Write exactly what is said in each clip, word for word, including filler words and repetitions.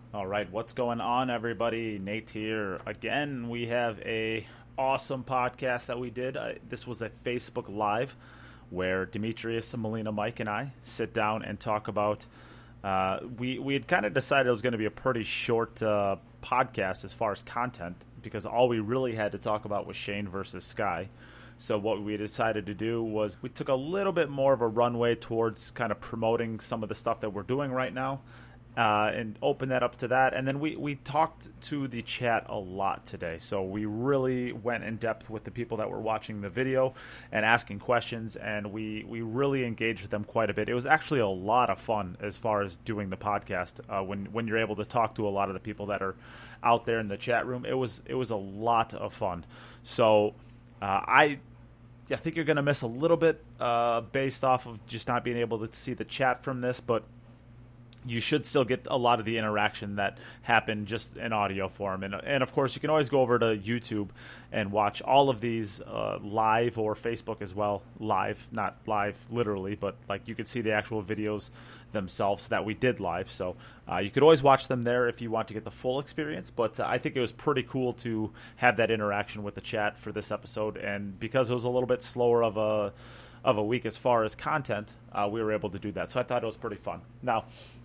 All right, what's going on, everybody? Nate here. Again, we have a awesome podcast that we did. Uh, this was a Facebook Live where Demetrius, Melina, Mike, and I sit down and talk about. Uh, we we had kind of decided it was going to be a pretty short uh, podcast as far as content because all we really had to talk about was Shane versus Sky. So what we decided to do was we took a little bit more of a runway towards kind of promoting some of the stuff that we're doing right now. Uh, and open that up to that. And then we, we talked to the chat a lot today. So we really went in depth with the people that were watching the video and asking questions, and we, we really engaged with them quite a bit. It was actually a lot of fun as far as doing the podcast uh, when, when you're able to talk to a lot of the people that are out there in the chat room. It was it was a lot of fun. So uh, I... I think you're going to miss a little bit uh, based off of just not being able to see the chat from this, but you should still get a lot of the interaction that happened just in audio form. And, and of course, you can always go over to YouTube and watch all of these uh, live, or Facebook as well, live, not live literally, but like you could see the actual videos themselves that we did live. So uh, you could always watch them there if you want to get the full experience. But uh, I think it was pretty cool to have that interaction with the chat for this episode. And because it was a little bit slower of a of a week as far as content, uh, we were able to do that. So I thought it was pretty fun. Now,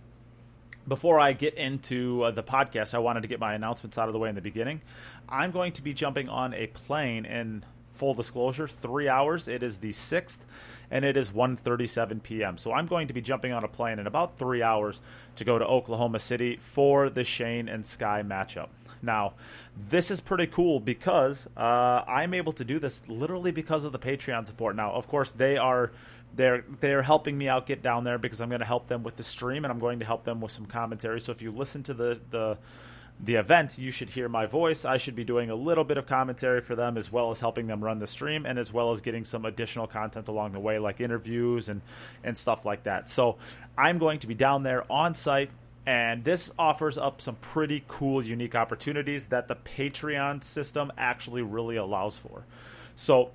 before I get into uh, the podcast, I wanted to get my announcements out of the way in the beginning. I'm going to be jumping on a plane in, full disclosure, three hours. It is the sixth, and it is one thirty-seven p.m. So I'm going to be jumping on a plane in about three hours to go to Oklahoma City for the Shane and Sky matchup. Now, this is pretty cool because uh, I'm able to do this literally because of the Patreon support. Now, of course, they are... They're they're helping me out get down there because I'm going to help them with the stream, and I'm going to help them with some commentary. So if you listen to the, the the event, you should hear my voice. I should be doing a little bit of commentary for them, as well as helping them run the stream, and as well as getting some additional content along the way, like interviews and, and stuff like that. So I'm going to be down there on site, and this offers up some pretty cool, unique opportunities that the Patreon system actually really allows for. So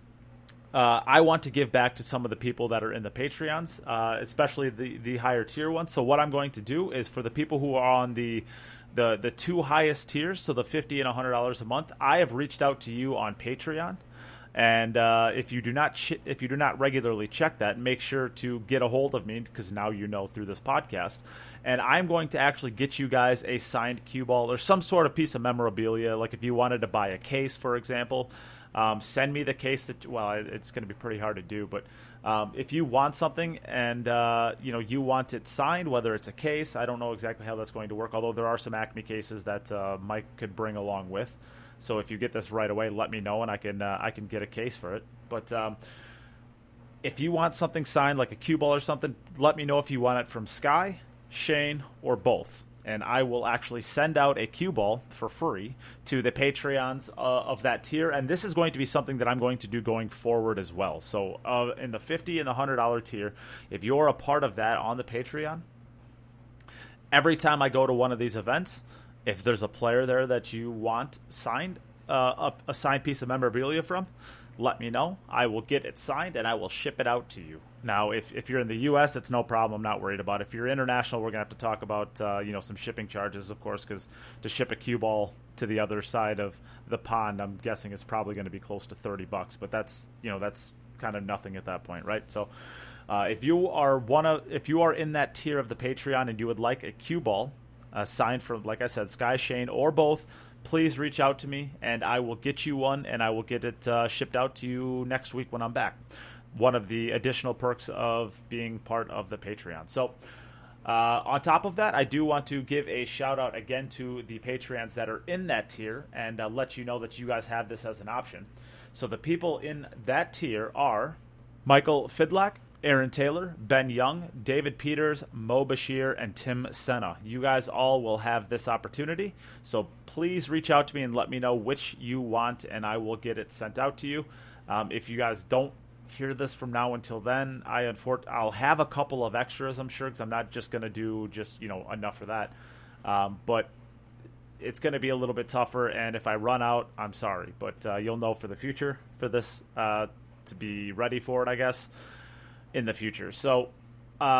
Uh, I want to give back to some of the people that are in the Patreons, uh, especially the, the higher tier ones. So what I'm going to do is for the people who are on the the the two highest tiers, so the fifty dollars and one hundred dollars a month, I have reached out to you on Patreon. And uh, if you do not ch- if you do not regularly check that, make sure to get a hold of me, because now you know through this podcast. And I'm going to actually get you guys a signed cue ball or some sort of piece of memorabilia. Like if you wanted to buy a case, for example. Um, send me the case that, well, it's going to be pretty hard to do, but um, if you want something and, uh, you know, you want it signed, whether it's a case, I don't know exactly how that's going to work, although there are some Acme cases that uh, Mike could bring along with. So if you get this right away, let me know, and I can uh, I can get a case for it. But um, if you want something signed, like a cue ball or something, let me know if you want it from Sky, Shane, or both. And I will actually send out a cue ball for free to the Patreons uh, of that tier. And this is going to be something that I'm going to do going forward as well. So uh, in the fifty dollars and the one hundred dollars tier, if you're a part of that on the Patreon, every time I go to one of these events, if there's a player there that you want signed, uh, a, a signed piece of memorabilia from, let me know. I will get it signed, and I will ship it out to you. Now, if, if you're in the U S, it's no problem. I'm not worried about it. If you're international, we're going to have to talk about uh, you know some shipping charges, of course, because to ship a cue ball to the other side of the pond, I'm guessing it's probably going to be close to thirty bucks. But that's you know that's kind of nothing at that point, right? So uh, if you are one of if you are in that tier of the Patreon and you would like a cue ball uh, signed from, like I said, Sky, Shane, or both, please reach out to me, and I will get you one, and I will get it uh, shipped out to you next week when I'm back. One of the additional perks of being part of the Patreon. So uh, on top of that, I do want to give a shout out again to the Patreons that are in that tier, and uh, let you know that you guys have this as an option. So the people in that tier are Michael Fidlak, Aaron Taylor, Ben Young, David Peters, Mo Bashir, and Tim Senna. You guys all will have this opportunity, so please reach out to me and let me know which you want, and I will get it sent out to you. Um, if you guys don't hear this from now until then, I unfor- I'll have a couple of extras, I'm sure, because I'm not just going to do just you know enough for that. Um, but it's going to be a little bit tougher, and if I run out, I'm sorry. But uh, you'll know for the future for this uh, to be ready for it, I guess, in the future. So um,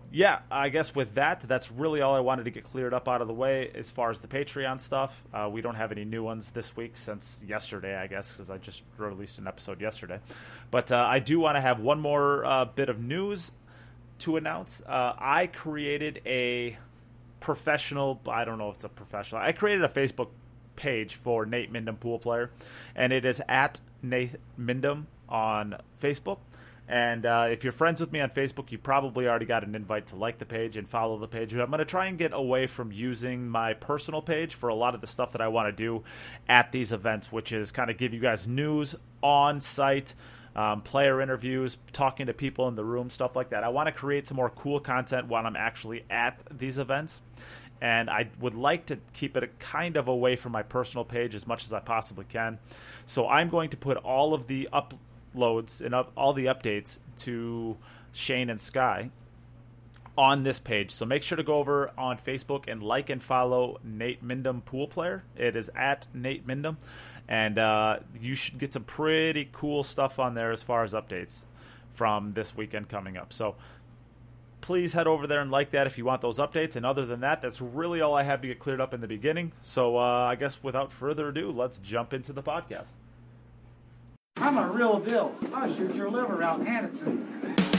yeah, I guess with that, that's really all I wanted to get cleared up out of the way as far as the Patreon stuff. Uh, we don't have any new ones this week since yesterday, I guess, because I just released an episode yesterday. But uh, I do want to have one more uh, bit of news to announce. Uh, I created a professional, I don't know if it's a professional, I created a Facebook page for Nate Mindham Pool Player, and it is at Nate Mindham on Facebook. And uh, if you're friends with me on Facebook, you probably already got an invite to like the page and follow the page. I'm going to try and get away from using my personal page for a lot of the stuff that I want to do at these events, which is kind of give you guys news on site, um, player interviews, talking to people in the room, stuff like that. I want to create some more cool content when I'm actually at these events. And I would like to keep it kind of away from my personal page as much as I possibly can. So I'm going to put all of the up loads and up all the updates to Shane and Sky on this page. So make sure to go over on Facebook and like and follow Nate Mindham Pool Player. It is at Nate Mindham, and uh, you should get some pretty cool stuff on there as far as updates from this weekend coming up. So please head over there and like that if you want those updates. And other than that, that's really all I have to get cleared up in the beginning. So uh, I guess without further ado, let's jump into the podcast. I'm a real deal. I'll shoot your liver out and hand it to you.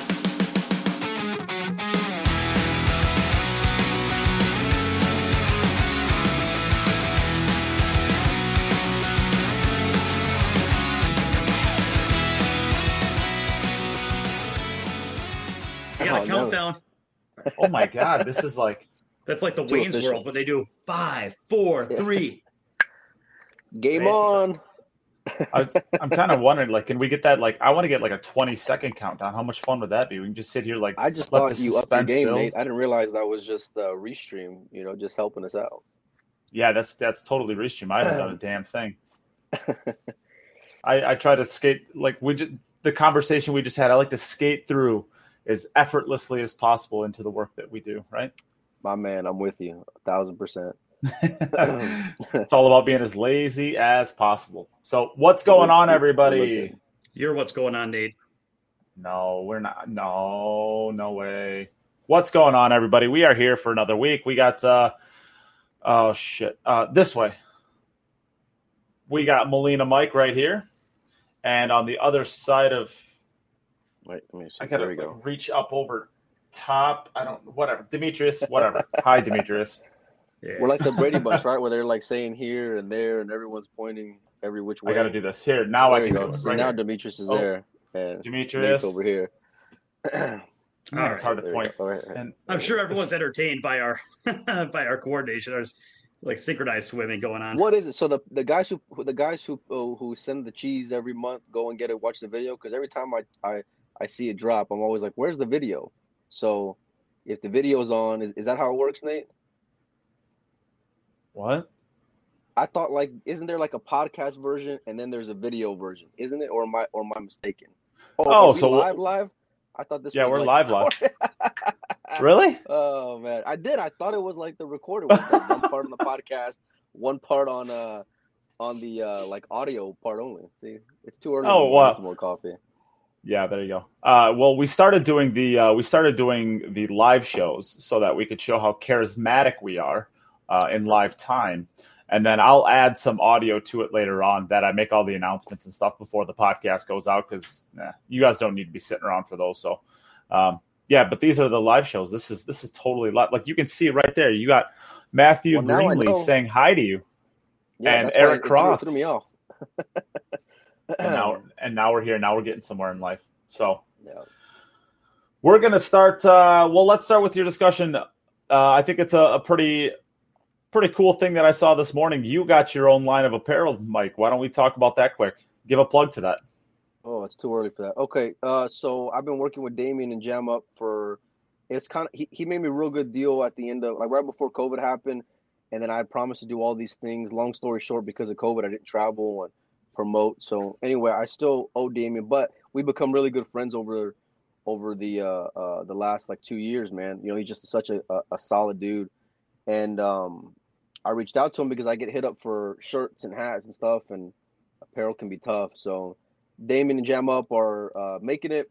You got a Oh, no. countdown. Oh my God, this is like That's like the Too Wayne's official. World, but they do five, four, Yeah. three. Game Right. on. I, I'm kind of wondering, like, can we get that? Like, I want to get like a twenty second countdown. How much fun would that be? We can just sit here, like, I just let thought the you upped your suspense game, build. Nate. I didn't realize that was just uh, restream. You know, just helping us out. Yeah, that's that's totally restream. I haven't done a damn thing. I, I try to skate like we just the conversation we just had. I like to skate through as effortlessly as possible into the work that we do. Right? My man, I'm with you, a thousand percent. It's all about being as lazy as possible. So, what's going on, everybody? You're what's going on, Nate. No, we're not. No, no way. What's going on, everybody? We are here for another week. We got, uh, oh, shit. Uh, this way. We got Molina Mike right here. And on the other side of, Wait, let me see. I got There to we go. reach up over top. I don't, whatever. Demetrius, whatever. Hi, Demetrius. Yeah. We're like the Brady Bunch, right? Where they're like saying here and there, and everyone's pointing every which way. I got to do this. Here, now There I you can go. do it. See, Right now here. Demetrius is Oh, there, and Demetrius. Nate's over here. Man, All it's hard to There we point. go. All right. And I'm sure everyone's this- entertained by our by our coordination. There's like synchronized swimming going on. What is it? So the the guys who the guys who oh, who send the cheese every month go and get it, watch the video, because every time I, I I see it drop, I'm always like, where's the video? So if the video's on, is, is that how it works, Nate? What? I thought like isn't there like a podcast version and then there's a video version, isn't it? Or am I or am I mistaken? Oh, are we so what- live live? I thought this Yeah, was we're like, live, Really? Oh man, I did. I thought it was like the recorded one, like one part on the podcast, one part on uh on the uh like audio part only. See, it's too early. Oh, to wow. get some more coffee. Yeah, there you go. Uh, well, we started doing the uh, we started doing the live shows so that we could show how charismatic we are uh, in live time, and then I'll add some audio to it later on that I make all the announcements and stuff before the podcast goes out because eh, you guys don't need to be sitting around for those. So, um, yeah, but these are the live shows. This is this is totally live. Like you can see right there. You got Matthew Well, now I Greenlee know. saying hi to you, Yeah, And that's why Eric it threw- Croft. threw me off. and now and now we're here. Now we're getting somewhere in life. So. Yeah. We're going to start. Uh, well, let's start with your discussion. Uh, I think it's a, a pretty, pretty cool thing that I saw this morning. You got your own line of apparel, Mike. Why don't we talk about that quick? Give a plug to that. Oh, it's too early for that. Okay, uh, so I've been working with Damien and Jam Up for. It's kind of he, he made me a real good deal at the end of like right before COVID happened, and then I promised to do all these things. Long story short, because of COVID, I didn't travel and promote. So anyway, I still owe Damien, but we become really good friends over over the uh, uh, the last like two years, man. You know, he's just such a, a, a solid dude, and um, I reached out to him because I get hit up for shirts and hats and stuff, and apparel can be tough. So Damien and Jam Up are uh, making it.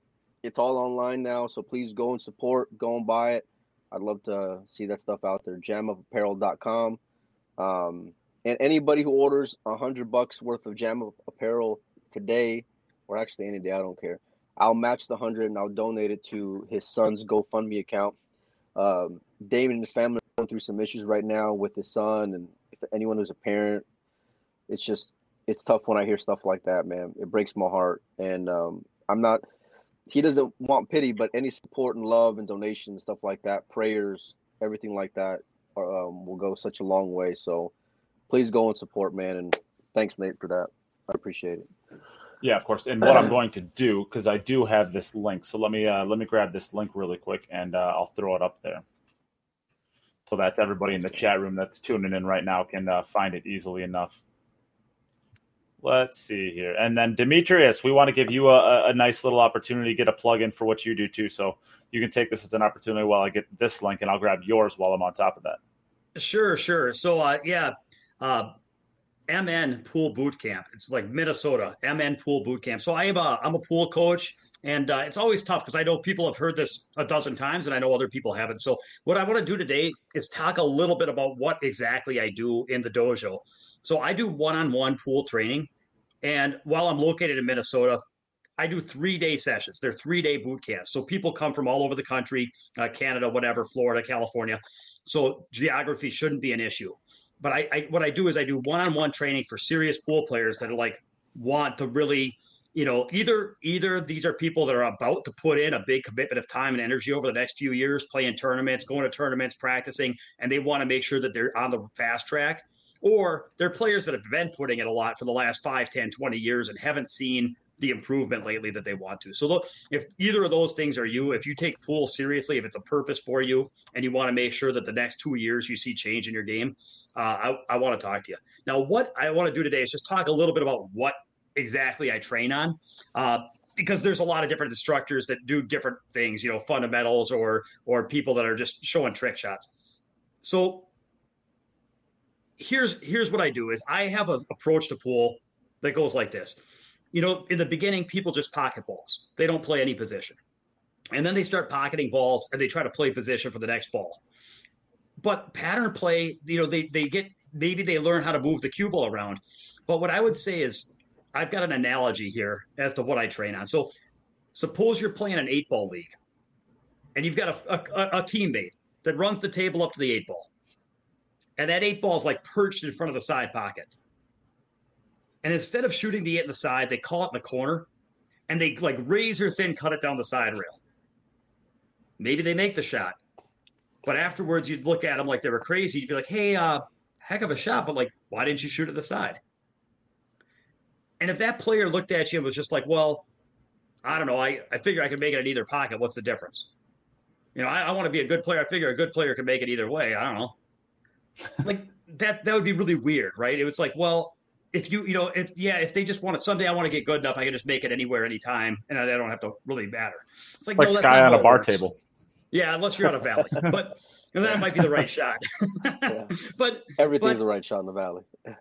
It's all online now, so please go and support, go and buy it. I'd love to see that stuff out there. jam up apparel dot com. Um, and anybody who orders a hundred bucks worth of Jam Up apparel today, or actually any day, I don't care. I'll match the hundred and I'll donate it to his son's GoFundMe account. Um, David and his family are going through some issues right now with his son, and if anyone who's a parent, it's just it's tough when I hear stuff like that, man. It breaks my heart, and um, I'm not. He doesn't want pity, but any support and love and donations, stuff like that, prayers, everything like that, um, will go such a long way. So please go and support, man. And thanks, Nate, for that. I appreciate it. Yeah, of course. And what I'm going to do, because I do have this link, so let me uh, let me grab this link really quick, and uh, I'll throw it up there, so that everybody in the chat room that's tuning in right now can uh, find it easily enough. Let's see here. And then, Demetrius, we want to give you a, a nice little opportunity to get a plug-in for what you do, too. So you can take this as an opportunity while I get this link, and I'll grab yours while I'm on top of that. Sure, sure. So, uh, yeah, uh, M N Pool Boot Camp. It's like Minnesota, M N Pool Boot Camp. So I am a, I'm a pool coach, and uh, it's always tough because I know people have heard this a dozen times, and I know other people haven't. So what I want to do today is talk a little bit about what exactly I do in the dojo. So I do one-on-one pool training. And while I'm located in Minnesota, I do three-day sessions. They're three-day boot camps. So people come from all over the country, uh, Canada, whatever, Florida, California. So geography shouldn't be an issue. But I, I what I do is I do one-on-one training for serious pool players that are like want to really, you know, either either these are people that are about to put in a big commitment of time and energy over the next few years, playing tournaments, going to tournaments, practicing, and they want to make sure that they're on the fast track. Or they're players that have been putting in a lot for the last five, ten, twenty years and haven't seen the improvement lately that they want to. So look, if either of those things are you, if you take pool seriously, if it's a purpose for you and you want to make sure that the next two years you see change in your game, uh, I, I want to talk to you. Now, what I want to do today is just talk a little bit about what exactly I train on. Uh, because there's a lot of different instructors that do different things, you know, fundamentals or or people that are just showing trick shots. So Here's here's what I do is I have an approach to pool that goes like this. You know, in the beginning, people just pocket balls. They don't play any position. And then they start pocketing balls and they try to play position for the next ball. But pattern play, you know, they they get maybe they learn how to move the cue ball around. But what I would say is I've got an analogy here as to what I train on. So suppose you're playing an eight ball league and you've got a, a, a teammate that runs the table up to the eight ball. And that eight ball is like perched in front of the side pocket. And instead of shooting the eight in the side, they call it in the corner and they like razor thin cut it down the side rail. Maybe they make the shot. But afterwards, you'd look at them like they were crazy. You'd be like, hey, uh, heck of a shot. But like, why didn't you shoot at the side? And if that player looked at you and was just like, well, I don't know. I, I figure I can make it in either pocket. What's the difference? You know, I, I want to be a good player. I figure a good player can make it either way. I don't know. Like that, that would be really weird, right? It was like, well, if you, you know, if, yeah, if they just want to, someday I want to get good enough, I can just make it anywhere, anytime. And I, I don't have to really matter. It's like, like no, that's Sky not on how a it bar works. table. Yeah. Unless you're on a valley, but and that might be the right shot. Yeah. But Everything's but, the right shot in the valley.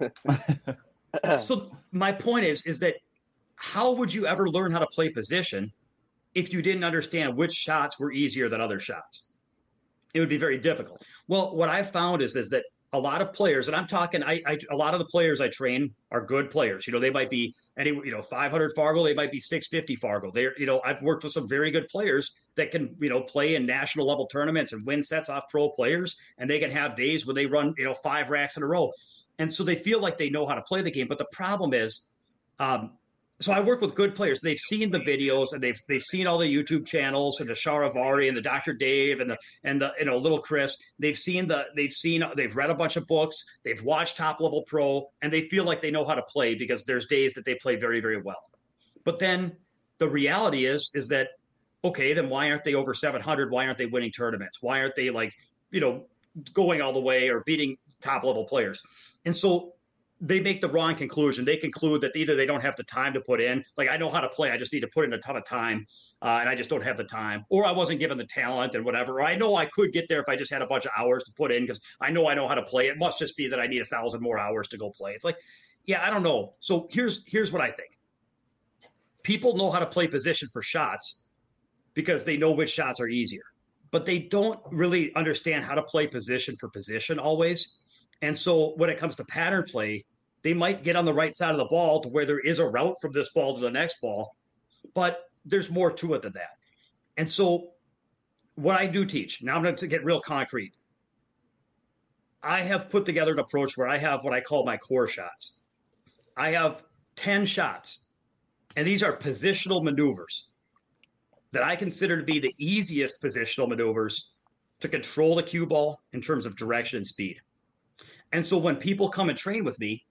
so my point is, is that how would you ever learn how to play position if you didn't understand which shots were easier than other shots? It would be very difficult. Well, what I've found is, is that a lot of players, and I'm talking, I, I a lot of the players I train are good players. You know, they might be any, you know, five hundred Fargo, they might be six fifty Fargo. They're, you know, I've worked with some very good players that can, you know, play in national level tournaments and win sets off pro players, and they can have days where they run, you know, five racks in a row. And so they feel like they know how to play the game. But the problem is, um, so I work with good players. They've seen the videos and they've they've seen all the YouTube channels and the Charavari and the Doctor Dave and the and the you know little Chris. They've seen the they've seen they've read a bunch of books. They've watched Top Level Pro and they feel like they know how to play because there's days that they play very very well. But then the reality is is that okay, then why aren't they over seven hundred? Why aren't they winning tournaments? Why aren't they like you know going all the way or beating top level players? And so they make the wrong conclusion. They conclude that either they don't have the time to put in, like I know how to play, I just need to put in a ton of time, uh, and I just don't have the time, or I wasn't given the talent and whatever. Or I know I could get there if I just had a bunch of hours to put in because I know I know how to play. It must just be that I need a thousand more hours to go play. It's like, yeah, I don't know. So here's here's what I think. People know how to play position for shots, because they know which shots are easier. But they don't really understand how to play position for position always. And so when it comes to pattern play, they might get on the right side of the ball to where there is a route from this ball to the next ball, but there's more to it than that. And so what I do teach, now I'm going to get real concrete. I have put together an approach where I have what I call my core shots. I have ten shots, and these are positional maneuvers that I consider to be the easiest positional maneuvers to control the cue ball in terms of direction and speed. And so when people come and train with me,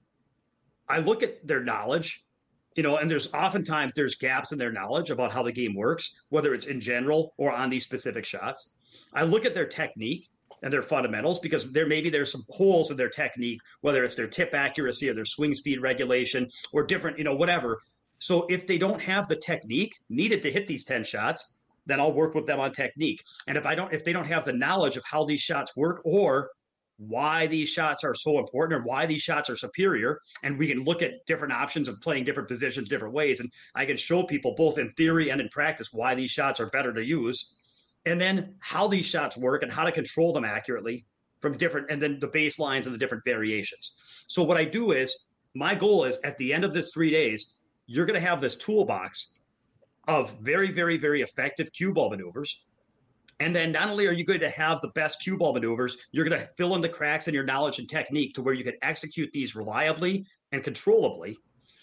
I look at their knowledge, you know, and there's oftentimes there's gaps in their knowledge about how the game works, whether it's in general or on these specific shots. I look at their technique and their fundamentals, because there maybe there's some holes in their technique, whether it's their tip accuracy or their swing speed regulation or different, you know, whatever. So if they don't have the technique needed to hit these ten shots, then I'll work with them on technique. And if I don't, if they don't have the knowledge of how these shots work or why these shots are so important or why these shots are superior, and we can look at different options of playing different positions different ways, and I can show people both in theory and in practice why these shots are better to use, and then how these shots work and how to control them accurately from different, and then the baselines and the different variations. So what I do is, my goal is at the end of this three days, you're going to have this toolbox of very, very, very effective cue ball maneuvers. And then not only are you going to have the best cue ball maneuvers, you're going to fill in the cracks in your knowledge and technique to where you can execute these reliably and controllably.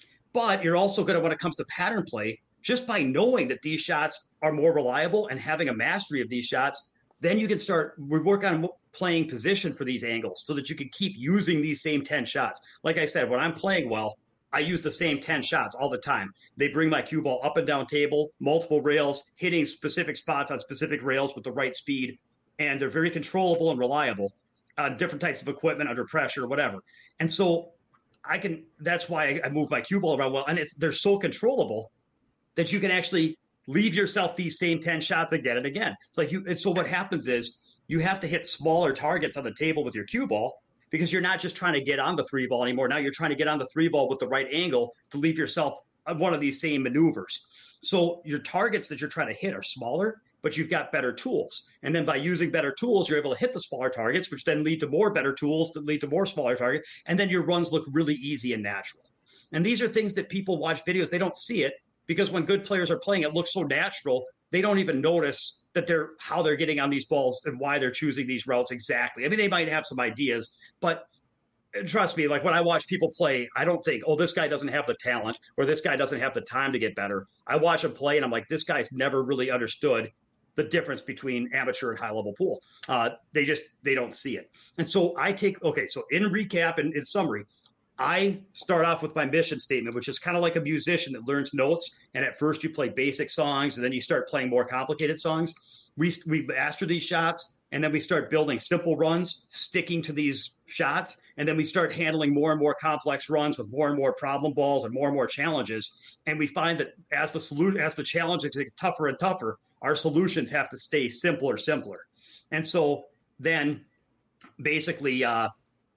But you're also going to, when it comes to pattern play, just by knowing that these shots are more reliable and having a mastery of these shots, then you can start, we work on playing position for these angles so that you can keep using these same ten shots. Like I said, when I'm playing well, I use the same ten shots all the time. They bring my cue ball up and down table, multiple rails, hitting specific spots on specific rails with the right speed, and they're very controllable and reliable on different types of equipment under pressure, whatever. And so I can, that's why I move my cue ball around well, and it's they're so controllable that you can actually leave yourself these same ten shots again and again. It's like you, it's, so what happens is you have to hit smaller targets on the table with your cue ball, because you're not just trying to get on the three ball anymore. Now you're trying to get on the three ball with the right angle to leave yourself one of these same maneuvers. So your targets that you're trying to hit are smaller, but you've got better tools. And then by using better tools, you're able to hit the smaller targets, which then lead to more better tools that lead to more smaller targets. And then your runs look really easy and natural. And these are things that people watch videos, they don't see it, because when good players are playing, it looks so natural. They don't even notice that they're how they're getting on these balls and why they're choosing these routes exactly. I mean, they might have some ideas, but trust me, like when I watch people play, I don't think, oh, this guy doesn't have the talent or this guy doesn't have the time to get better. I watch him play and I'm like, this guy's never really understood the difference between amateur and high level pool. Uh, they just, they don't see it. And so I take, okay, so in recap and in summary, I start off with my mission statement, which is kind of like a musician that learns notes. And at first you play basic songs and then you start playing more complicated songs. We, we master these shots and then we start building simple runs, sticking to these shots. And then we start handling more and more complex runs with more and more problem balls and more and more challenges. And we find that as the solution, as the challenges get tougher and tougher, our solutions have to stay simpler, simpler. And so then basically, uh,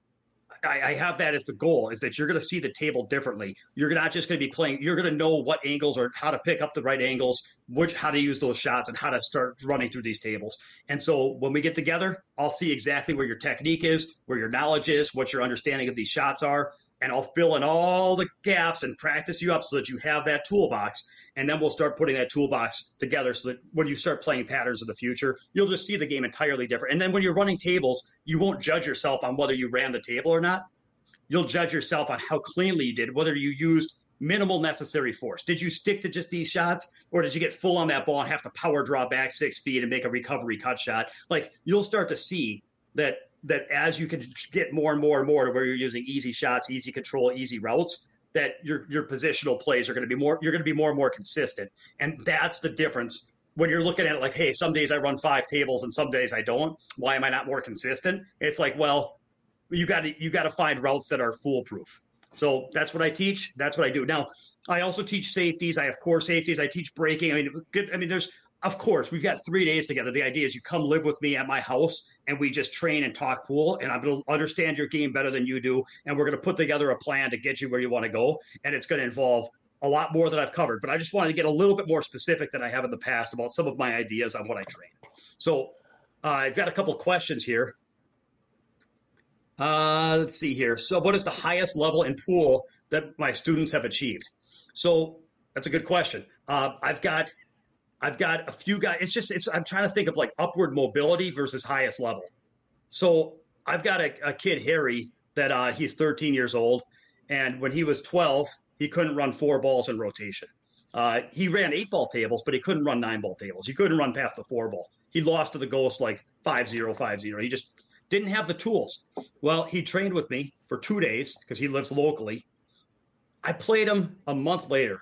I, I have that as the goal, is that you're going to see the table differently. You're not just going to be playing. You're going to know what angles or how to pick up the right angles, which how to use those shots, and how to start running through these tables. And so when we get together, I'll see exactly where your technique is, where your knowledge is, what your understanding of these shots are, and I'll fill in all the gaps and practice you up so that you have that toolbox. And then we'll start putting that toolbox together so that when you start playing patterns in the future, you'll just see the game entirely different. And then when you're running tables, you won't judge yourself on whether you ran the table or not. You'll judge yourself on how cleanly you did, whether you used minimal necessary force. Did you stick to just these shots, or did you get full on that ball and have to power draw back six feet and make a recovery cut shot? Like, you'll start to see that that as you can get more and more and more to where you're using easy shots, easy control, easy routes, that your your positional plays are going to be more, you're going to be more and more consistent. And that's the difference when you're looking at it like, hey, some days I run five tables and some days I don't. Why am I not more consistent? It's like, well, you got to you got to find routes that are foolproof. So that's what I teach. That's what I do. Now, I also teach safeties. I have core safeties. I teach braking. I mean, good, I mean, there's, of course, we've got three days together. The idea is you come live with me at my house and we just train and talk pool, and I'm going to understand your game better than you do. And we're going to put together a plan to get you where you want to go. And it's going to involve a lot more than I've covered, but I just wanted to get a little bit more specific than I have in the past about some of my ideas on what I train. So uh, I've got a couple questions here. Uh, let's see here. So what is the highest level in pool that my students have achieved? So that's a good question. Uh, I've got, I've got a few guys. It's just, it's, I'm trying to think of like upward mobility versus highest level. So I've got a, a kid, Harry, that uh, he's thirteen years old. And when he was twelve, he couldn't run four balls in rotation. Uh, he ran eight ball tables, but he couldn't run nine ball tables. He couldn't run past the four ball. He lost to the Ghost like five zero, five zero. He just didn't have the tools. Well, he trained with me for two days because he lives locally. I played him a month later.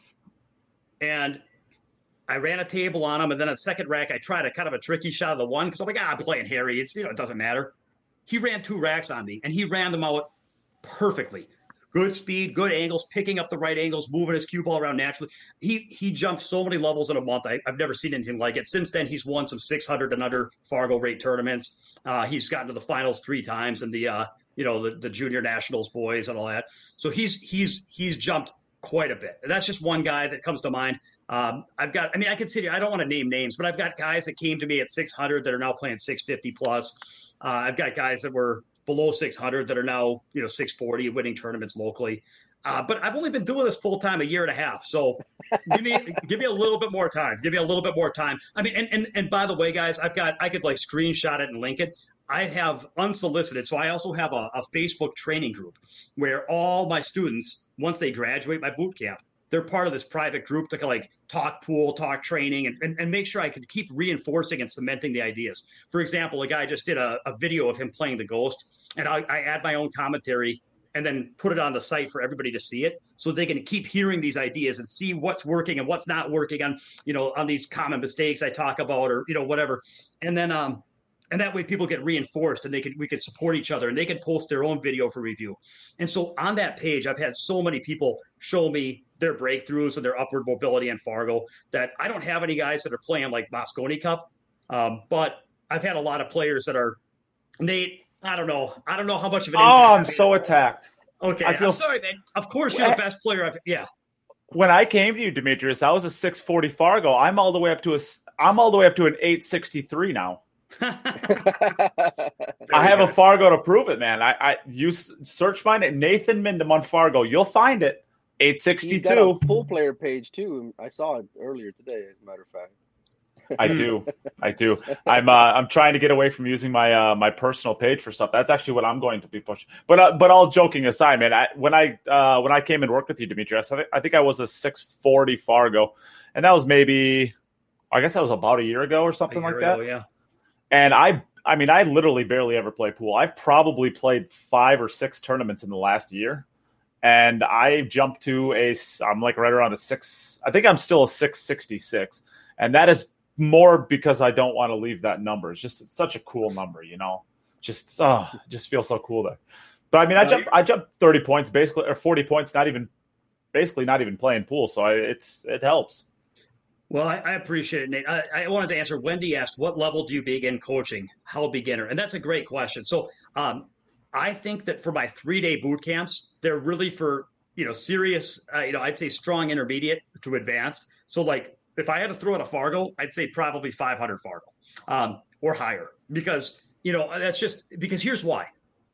And I ran a table on him. And then a second rack, I tried a kind of a tricky shot of the one because I'm like, ah, I'm playing Harry. It's, you know, it doesn't matter. He ran two racks on me, and he ran them out perfectly. Good speed, good angles, picking up the right angles, moving his cue ball around naturally. He he jumped so many levels in a month. I, I've never seen anything like it. Since then, he's won some six hundred and under Fargo rate tournaments. Uh, he's gotten to the finals three times in the uh, you know the, the junior nationals boys and all that. So he's he's he's jumped quite a bit. And that's just one guy that comes to mind. Um, I've got. I mean, I can sit here. I don't want to name names, but I've got guys that came to me at six hundred that are now playing six fifty plus. Uh, I've got guys that were below six hundred that are now, you know, six forty, winning tournaments locally. Uh, but I've only been doing this full time a year and a half. So give me give me a little bit more time. Give me a little bit more time. I mean, and and and by the way, guys, I've got I could like screenshot it and link it. I have unsolicited. So I also have a, a Facebook training group where all my students, once they graduate my boot camp, they're part of this private group to like talk pool, talk training, and, and, and make sure I could keep reinforcing and cementing the ideas. For example, a guy just did a, a video of him playing the Ghost, and I, I add my own commentary and then put it on the site for everybody to see it so they can keep hearing these ideas and see what's working and what's not working on, you know, on these common mistakes I talk about or, you know, whatever. And then, um, and that way people get reinforced and they can, we can support each other and they can post their own video for review. And so on that page, I've had so many people show me their breakthroughs and their upward mobility in Fargo that I don't have any guys that are playing like Mosconi Cup. Um, but I've had a lot of players that are, Nate, I don't know. I don't know how much of an impact. Oh, I'm so attacked. Okay. I feel I'm sorry, man. Of course you're the best player I've, yeah. When I came to you, Demetrius, I was a six forty Fargo. I'm all the way up to a, I'm all the way up to an eight sixty-three now. I have a Fargo to prove it, man. I, I you search my name, Nathan Mindem on Fargo. You'll find it. eight sixty-two. He's got a full player page too. I saw it earlier today, as a matter of fact. I do, I do. I'm uh, I'm trying to get away from using my uh, my personal page for stuff. That's actually what I'm going to be pushing. But uh, but all joking aside, man, I, when I uh, when I came and worked with you, Demetrius, I, th- I think I was a six forty Fargo, and that was maybe, I guess that was about a year ago or something like that. Ago, yeah. And I I mean, I literally barely ever play pool. I've probably played five or six tournaments in the last year. And I jumped to a, I'm like right around a six, I think I'm still a six sixty-six. And that is more because I don't want to leave that number. It's just it's such a cool number, you know, just, oh, just feels so cool there. But I mean, I jumped, I jumped thirty points basically, or forty points, not even, basically not even playing pool. So I, it's, it helps. Well, I, I appreciate it, Nate. I, I wanted to answer. Wendy asked, what level do you begin coaching? How beginner? And that's a great question. So um, I think that for my three-day boot camps, they're really for, you know, serious, uh, you know, I'd say strong intermediate to advanced. So like if I had to throw out a Fargo, I'd say probably five hundred Fargo um, or higher because, you know, that's just because here's why.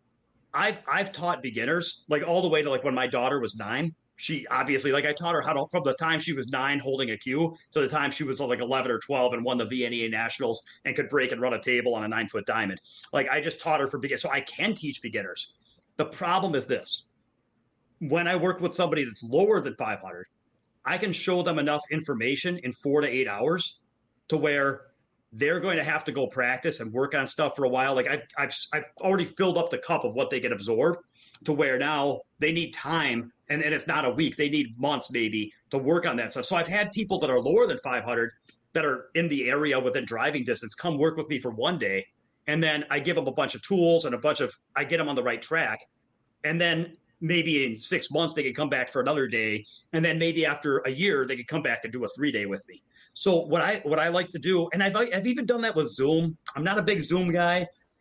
I've I've taught beginners like all the way to like when my daughter was nine. She obviously, like I taught her how to, from the time she was nine holding a cue to the time she was like eleven or twelve and won the V N E A Nationals and could break and run a table on a nine foot diamond. Like I just taught her for beginners. So I can teach beginners. The problem is this. When I work with somebody that's lower than five hundred, I can show them enough information in four to eight hours to where they're going to have to go practice and work on stuff for a while. Like I've, I've, I've already filled up the cup of what they can absorb to where now they need time. And, and it's not a week. They need months maybe to work on that stuff. So I've had people that are lower than five hundred that are in the area within driving distance come work with me for one day. And then I give them a bunch of tools and a bunch of, I get them on the right track. And then maybe in six months, they could come back for another day. And then maybe after a year, they could come back and do a three day with me. So what I, what I like to do, and I've, I've even done that with Zoom. I'm not a big Zoom guy.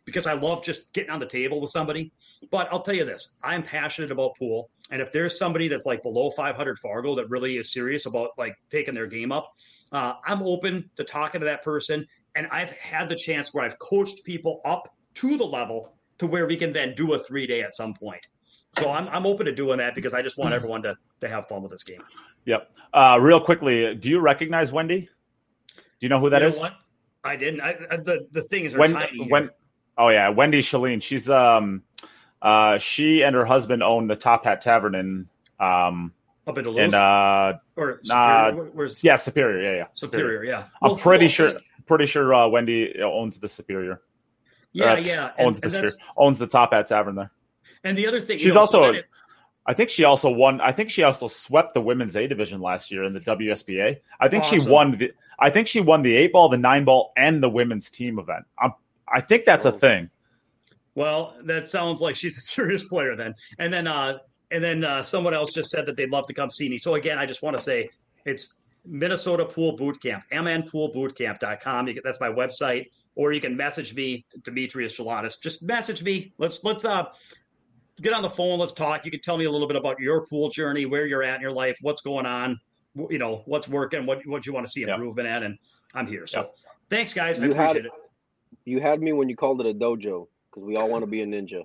because I love just getting on the table with somebody. But I'll tell you this, I'm passionate about pool. And if there's somebody that's like below five hundred Fargo that really is serious about like taking their game up, uh, I'm open to talking to that person. And I've had the chance where I've coached people up to the level to where we can then do a three day at some point. So I'm I'm open to doing that because I just want everyone to, to have fun with this game. Yep. Uh, real quickly, do you recognize Wendy? Do you know who that you is? Know what? I didn't. I, I, the the thing is, when, tiny. When, oh yeah, Wendy Shalene. She's um, uh, she and her husband own the Top Hat Tavern in um, up in Duluth, and uh, or Superior? Uh, Where's yeah, Superior. Yeah, yeah, Superior. Superior yeah, I'm well, pretty well, sure. Pretty sure uh, Wendy owns the Superior. Yeah, uh, yeah, owns and, the and Superior, owns the Top Hat Tavern there. And the other thing, she's you know, also. So it, I think she also won. I think she also swept the women's A division last year in the W S B A. I think awesome. she won. The, I think she won the eight ball, the nine ball, and the women's team event. I'm, I think that's oh. a thing. Well, that sounds like she's a serious player then. And then, uh, and then uh, someone else just said that they'd love to come see me. So again, I just want to say it's Minnesota Pool Boot Camp, m n pool boot camp dot com. You can, that's my website. Or you can message me, Demetrius Gelatis. Just message me. Let's let's uh get on the phone. Let's talk. You can tell me a little bit about your pool journey, where you're at in your life, what's going on, you know, what's working, what what you want to see improvement yep. at, and I'm here. So yep. thanks, guys. I you appreciate had, it. You had me when you called it a dojo because we all want to be a ninja.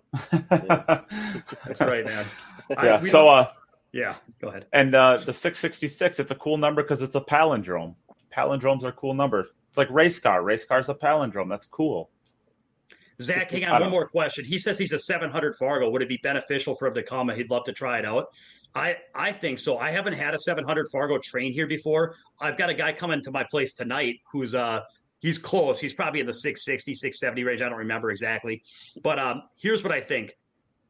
Yeah. That's right, man. Yeah. I, so uh, yeah. Go ahead. And uh, the six sixty-six, it's a cool number because it's a palindrome. Palindromes are a cool number. It's like race car. Race car's a palindrome. That's cool. Zach, hang on. One more question. He says he's a seven hundred Fargo. Would it be beneficial for him to come? He'd love to try it out. I, I think so. I haven't had a seven hundred Fargo train here before. I've got a guy coming to my place tonight who's uh he's close. He's probably in the six sixty, six seventy range. I don't remember exactly. But um, here's what I think.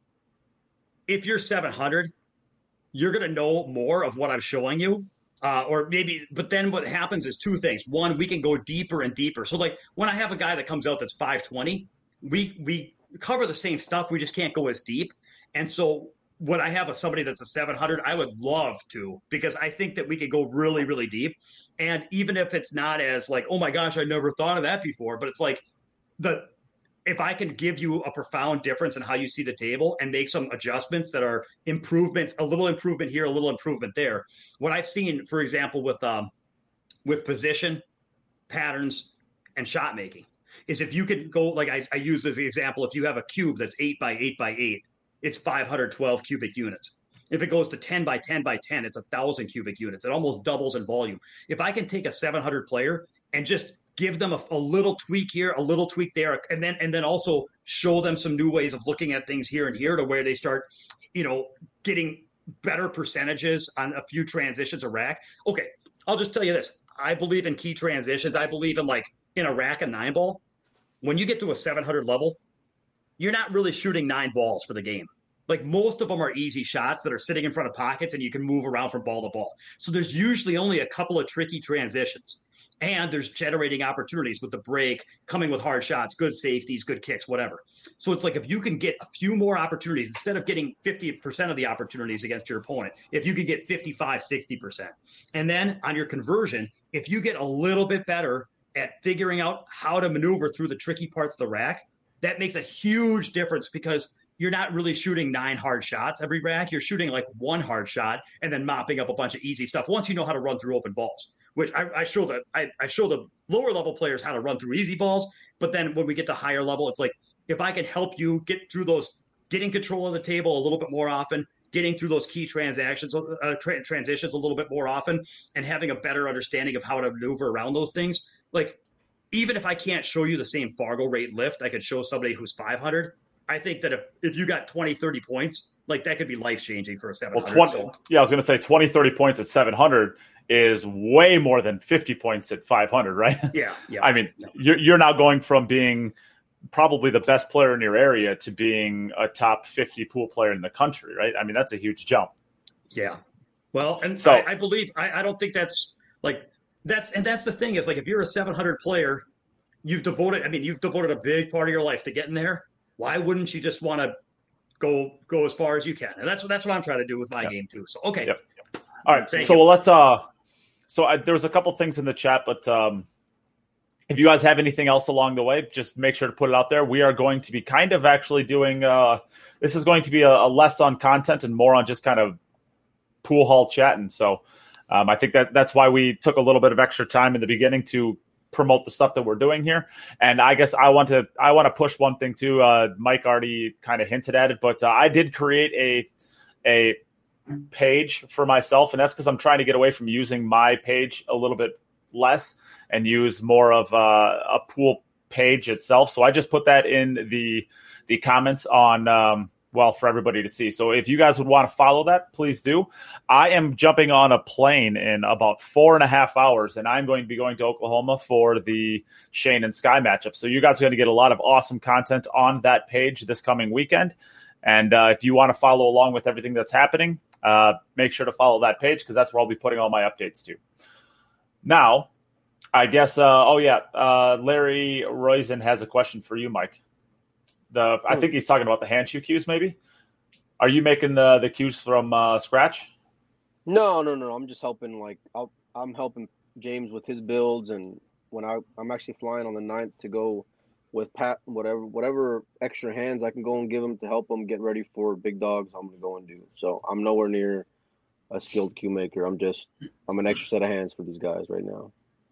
If you're seven hundred, you're going to know more of what I'm showing you. Uh, or maybe, but then what happens is two things. One, we can go deeper and deeper. So like when I have a guy that comes out that's five twenty, we we cover the same stuff. We just can't go as deep. And so when I have a, somebody that's a seven hundred, I would love to, because I think that we could go really, really deep. And even if it's not as like, oh my gosh, I never thought of that before, but it's like the, if I can give you a profound difference in how you see the table and make some adjustments that are improvements, a little improvement here, a little improvement there. What I've seen, for example, with um, with position, patterns, and shot making, is if you could go, like I, I use as the example, if you have a cube that's eight by eight by eight, it's five hundred twelve cubic units. If it goes to ten by ten by ten, it's a thousand cubic units. It almost doubles in volume. If I can take a seven hundred player and just give them a, a little tweak here, a little tweak there, and then and then also show them some new ways of looking at things here and here to where they start, you know, getting better percentages on a few transitions a rack. Okay, I'll just tell you this. I believe in key transitions. I believe in like in a rack and nine ball. When you get to a seven hundred level, you're not really shooting nine balls for the game. Like most of them are easy shots that are sitting in front of pockets and you can move around from ball to ball. So there's usually only a couple of tricky transitions. And there's generating opportunities with the break, coming with hard shots, good safeties, good kicks, whatever. So it's like if you can get a few more opportunities, instead of getting fifty percent of the opportunities against your opponent, if you could get fifty-five, sixty percent. And then on your conversion, if you get a little bit better at figuring out how to maneuver through the tricky parts of the rack, that makes a huge difference because you're not really shooting nine hard shots every rack. You're shooting like one hard shot and then mopping up a bunch of easy stuff once you know how to run through open balls. Which I, I show the I, I show the lower level players how to run through easy balls, but then when we get to higher level, it's like if I can help you get through those, getting control of the table a little bit more often, getting through those key transactions, uh, tra- transitions a little bit more often, and having a better understanding of how to maneuver around those things. Like even if I can't show you the same Fargo rate lift, I could show somebody who's five hundred. I think that if, if you got twenty, thirty points, like that could be life changing for a seven hundred. Well, twenty, so. Yeah, I was going to say twenty, thirty points at seven hundred is way more than fifty points at five hundred, right? Yeah. yeah. I mean, yeah. you're, you're now going from being probably the best player in your area to being a top fifty pool player in the country, right? I mean, that's a huge jump. Yeah. Well, and so I, I believe, I, I don't think that's like, that's, and that's the thing is like, if you're a seven hundred player, you've devoted, I mean, you've devoted a big part of your life to getting there. Why wouldn't you just want to go, go as far as you can? And that's what, that's what I'm trying to do with my yep. game too. So, okay. Yep. All right. Thank so you. let's, uh, So I, there was a couple things in the chat, but um, if you guys have anything else along the way, just make sure to put it out there. We are going to be kind of actually doing uh, – this is going to be a, a less on content and more on just kind of pool hall chatting. So um, I think that that's why we took a little bit of extra time in the beginning to promote the stuff that we're doing here. And I guess I want to I want to push one thing too. Uh, Mike already kind of hinted at it, but uh, I did create a a page for myself, and that's because I'm trying to get away from using my page a little bit less and use more of a, a pool page itself. So I just put that in the the comments on, um, well, for everybody to see. So if you guys would want to follow that, please do. I am jumping on a plane in about four and a half hours, and I'm going to be going to Oklahoma for the Shane and Sky matchup. So you guys are going to get a lot of awesome content on that page this coming weekend. And uh, if you want to follow along with everything that's happening, uh, make sure to follow that page because that's where I'll be putting all my updates to. Now, I guess, uh, oh, yeah, uh, Larry Roizen has a question for you, Mike. The I think he's talking about the hand shoe cues, maybe. Are you making the, the cues from uh, scratch? No, no, no. I'm just helping, like, I'll, I'm helping James with his builds. And when I, I'm actually flying on the ninth to go with Pat, whatever whatever extra hands I can go and give him to help him get ready for big dogs, I'm going to go and do. So I'm nowhere near a skilled cue maker. I'm just, I'm an extra set of hands for these guys right now.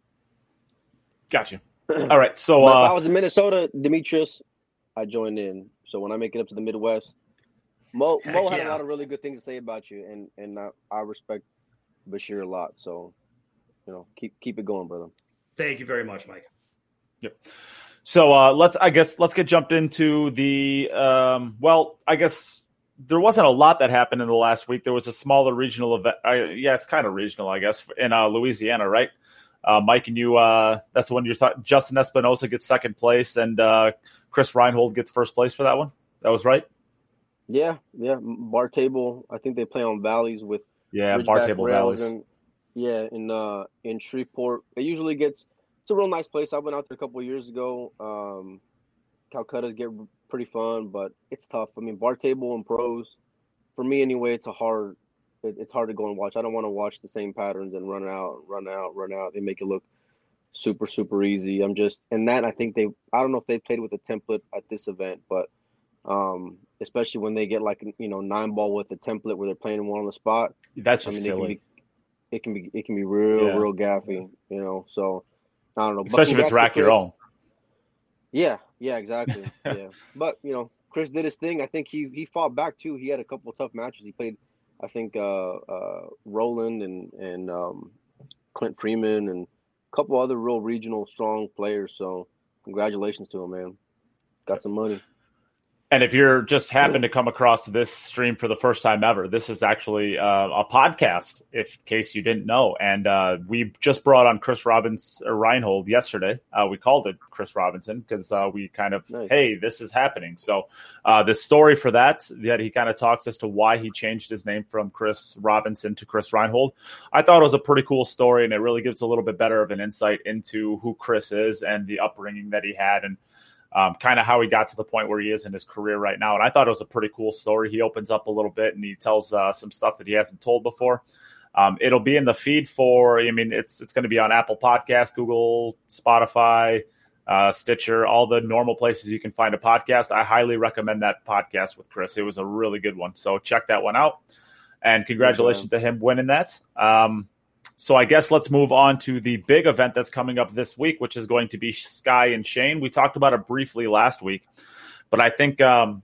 Got you. All right. So uh, if I was in Minnesota, Demetrius, I joined in. So when I make it up to the Midwest, Mo, Mo had yeah. a lot of really good things to say about you, and and I, I respect Bashir a lot. So, you know, keep keep it going, brother. Thank you very much, Mike. Yep. So uh, let's, I guess, let's get jumped into the. Um, well, I guess there wasn't a lot that happened in the last week. There was a smaller regional event. Uh, yeah, it's kind of regional, I guess, in uh, Louisiana, right? Uh, Mike and you, uh, that's the one you're talking. Justin Espinosa gets second place, and uh, Chris Reinhold gets first place for that one. That was right. Yeah, yeah. Bar Table. I think they play on valleys with yeah, Bar Table Valleys. And, yeah, in uh, in Shreveport, it usually gets. It's a real nice place. I went out there a couple of years ago. Um, Calcutta's get pretty fun, but it's tough. I mean, Bar Table and pros, for me anyway, it's a hard. It, it's hard to go and watch. I don't want to watch the same patterns and run out, run out, run out. They make it look super, super easy. I'm just, and that I think they, I don't know if they played with a template at this event, but um, especially when they get like, you know, nine ball with a template where they're playing one on the spot. That's just I mean, silly. It can be, it can be, it can be real, yeah. real gaffy, you know. So I don't know. Especially if it's rack your own. Yeah, yeah, exactly. yeah, but you know, Chris did his thing. I think he he fought back too. He had a couple of tough matches. He played. I think uh, uh, Roland and and um, Clint Freeman and a couple other real regional strong players. So congratulations to him, man. Got some money. And if you're just happen to come across this stream for the first time ever, this is actually uh, a podcast, if in case you didn't know. And uh, we just brought on Chris Robbins or Reinhold yesterday. Uh, we called it Chris Robinson because uh, we kind of, nice. Hey, this is happening. So uh, the story for that, that he kind of talks as to why he changed his name from Chris Robinson to Chris Reinhold. I thought it was a pretty cool story, and it really gives a little bit better of an insight into who Chris is and the upbringing that he had, and Um, kind of how he got to the point where he is in his career right now. And I thought it was a pretty cool story. He opens up a little bit and he tells uh, some stuff that he hasn't told before. Um, it'll be in the feed for, I mean, it's it's going to be on Apple Podcasts, Google, Spotify, uh, Stitcher, all the normal places you can find a podcast. I highly recommend that podcast with Chris. It was a really good one. So check that one out. And congratulations to him winning that. Um, So I guess let's move on to the big event that's coming up this week, which is going to be Sky and Shane. We talked about it briefly last week, but I think um,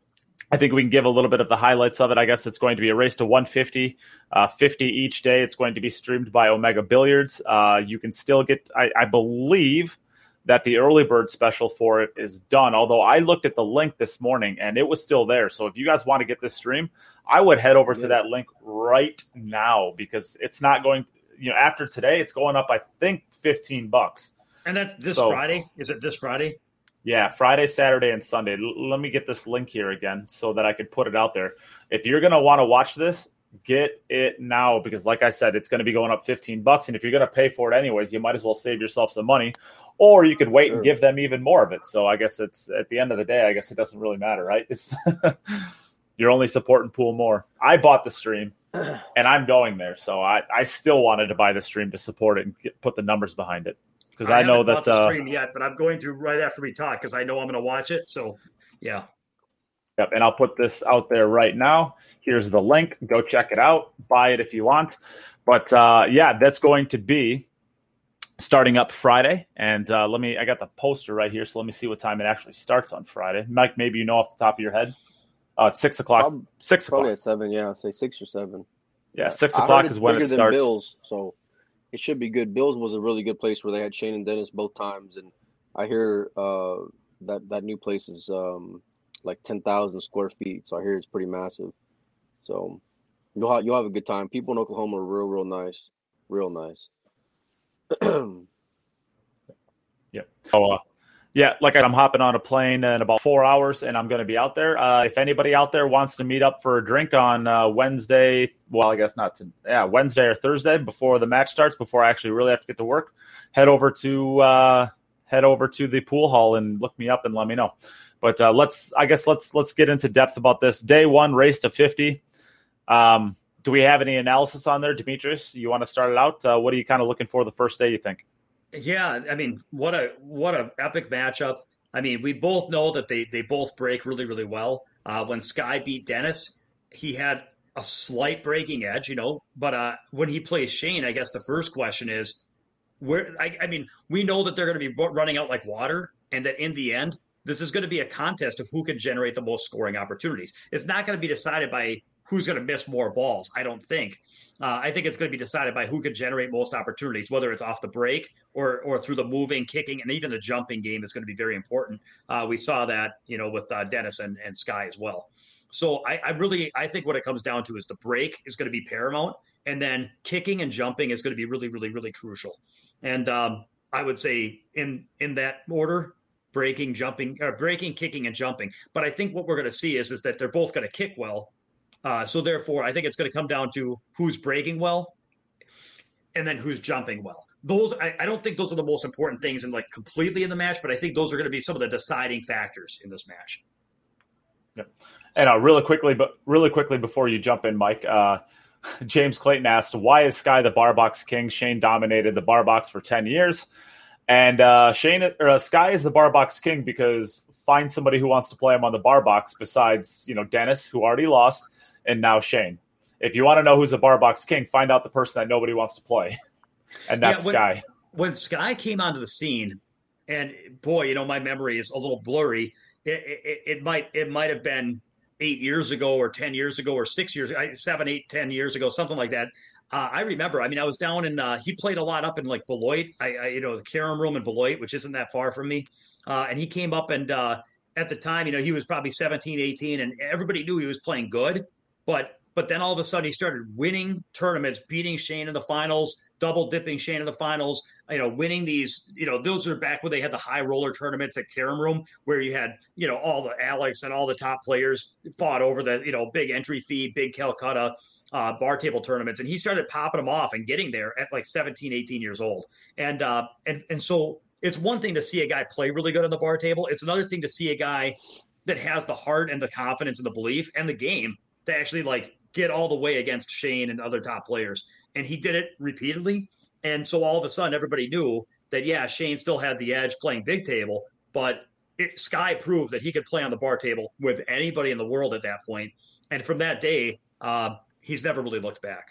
I think we can give a little bit of the highlights of it. I guess it's going to be a race to one fifty, uh, fifty each day. It's going to be streamed by Omega Billiards. Uh, you can still get, I, I believe that the early bird special for it is done, although I looked at the link this morning and it was still there. So if you guys want to get this stream, I would head over yeah. to that link right now because it's not going – you know, after today, it's going up, I think, fifteen bucks. And that's this so, Friday? Is it this Friday? Yeah, Friday, Saturday, and Sunday. L- let me get this link here again so that I can put it out there. If you're going to want to watch this, get it now because, like I said, it's going to be going up fifteen bucks. And if you're going to pay for it anyways, you might as well save yourself some money. Or you could wait sure. and give them even more of it. So I guess it's at the end of the day, I guess it doesn't really matter, right? It's you're only supporting Pool more. I bought the stream. And I'm going there, so I, I still wanted to buy the stream to support it and get, put the numbers behind it. because I, I know that the uh, stream yet, but I'm going to right after we talk because I know I'm going to watch it. So, yeah. Yep, and I'll put this out there right now. Here's the link. Go check it out. Buy it if you want. But uh, yeah, that's going to be starting up Friday. And uh, let me, I got the poster right here, so let me see what time it actually starts on Friday. Mike, maybe you know off the top of your head. Uh, it's six o'clock. Probably, six o'clock. Probably at seven, yeah. Say six or seven. Yeah, six o'clock is when it starts. Bills, so it should be good. Bills was a really good place where they had Shane and Dennis both times, and I hear uh, that that new place is um, like ten thousand square feet. So I hear it's pretty massive. So you'll have, you'll have a good time. People in Oklahoma are real, real nice, real nice. Yep. So, uh, yeah, like I'm hopping on a plane in about four hours, and I'm going to be out there. Uh, if anybody out there wants to meet up for a drink on uh, Wednesday, well, I guess not to, yeah, Wednesday or Thursday before the match starts, before I actually really have to get to work, head over to uh, head over to the pool hall and look me up and let me know. But uh, let's, I guess, let's let's get into depth about this. Day one, race to fifty. Um, do we have any analysis on there, Demetrius? You want to start it out? Uh, what are you kind of looking for the first day, you think? Yeah, I mean, what a what a epic matchup. I mean, we both know that they they both break really, really well. Uh, when Sky beat Dennis, he had a slight breaking edge, you know. But uh, when he plays Shane, I guess the first question is, where? I, I mean, we know that they're going to be running out like water, and that in the end, this is going to be a contest of who can generate the most scoring opportunities. It's not going to be decided by who's going to miss more balls, I don't think. Uh, I think it's going to be decided by who can generate most opportunities, whether it's off the break or or through the moving, kicking, and even the jumping game is going to be very important. Uh, we saw that, you know, with uh, Dennis and, and Sky as well. So I, I really, I think what it comes down to is the break is going to be paramount, and then kicking and jumping is going to be really, really, really crucial. And um, I would say in in that order, breaking, jumping, or breaking, kicking, and jumping. But I think what we're going to see is is that they're both going to kick well. Uh, so therefore, I think it's going to come down to who's breaking well, and then who's jumping well. Those I, I don't think those are the most important things in like completely in the match, but I think those are going to be some of the deciding factors in this match. Yep. And uh, really quickly, but really quickly before you jump in, Mike, uh, James Clayton asked, "Why is Sky the bar box king? Shane dominated the bar box for ten years, and uh, Shane or uh, Sky is the bar box king because find somebody who wants to play him on the bar box besides you know Dennis, who already lost." And now Shane. If you want to know who's a bar box king, find out the person that nobody wants to play. And that's yeah, when, Sky. When Sky came onto the scene, and boy, you know, my memory is a little blurry. It, it, it might it might have been eight years ago or ten years ago or six years, seven, eight, ten years ago, something like that. Uh, I remember, I mean, I was down in, uh, he played a lot up in like Beloit, I, I you know, the Karam room in Beloit, which isn't that far from me. Uh, and he came up and uh, at the time, you know, he was probably seventeen, eighteen, and everybody knew he was playing good. But but then all of a sudden he started winning tournaments, beating Shane in the finals, double dipping Shane in the finals, you know, winning these, you know, those are back when they had the high roller tournaments at Karam Room where you had, you know, all the Alex and all the top players fought over the, you know, big entry fee, big Calcutta uh, bar table tournaments. And he started popping them off and getting there at like seventeen, eighteen years old. And, uh, and, and so it's one thing to see a guy play really good on the bar table. It's another thing to see a guy that has the heart and the confidence and the belief and the game to actually like get all the way against Shane and other top players. And he did it repeatedly. And so all of a sudden everybody knew that, yeah, Shane still had the edge playing big table, but it, Sky proved that he could play on the bar table with anybody in the world at that point. And from that day, uh, he's never really looked back.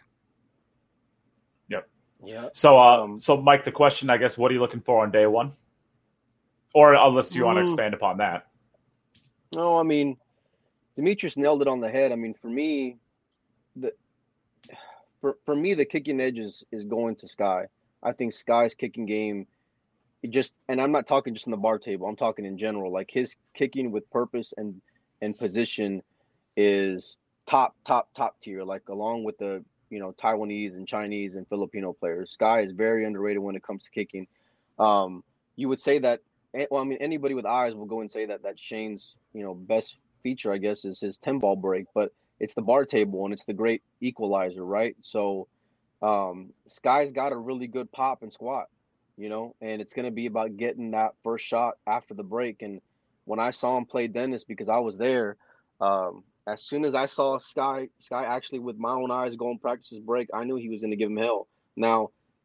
Yep. Yeah. So, uh, um, so Mike, the question, I guess, what are you looking for on day one? Or unless you mm, want to Mm. expand upon that. No, I mean, Demetrius nailed it on the head. I mean, for me, the for for me, the kicking edge is, is going to Sky. I think Sky's kicking game, it just, and I'm not talking just on the bar table. I'm talking in general. Like his kicking with purpose and and position is top, top, top tier. Like along with the you know Taiwanese and Chinese and Filipino players, Sky is very underrated when it comes to kicking. Um, you would say that. Well, I mean, anybody with eyes will go and say that that Shane's you know best feature, I guess, is his ten ball break, but it's the bar table and it's the great equalizer, right? So um, Sky's got a really good pop and squat, you know, and it's going to be about getting that first shot after the break. And when I saw him play Dennis, because I was there, um, as soon as I saw Sky, Sky actually with my own eyes go and practice his break, I knew he was going to give him hell. Now,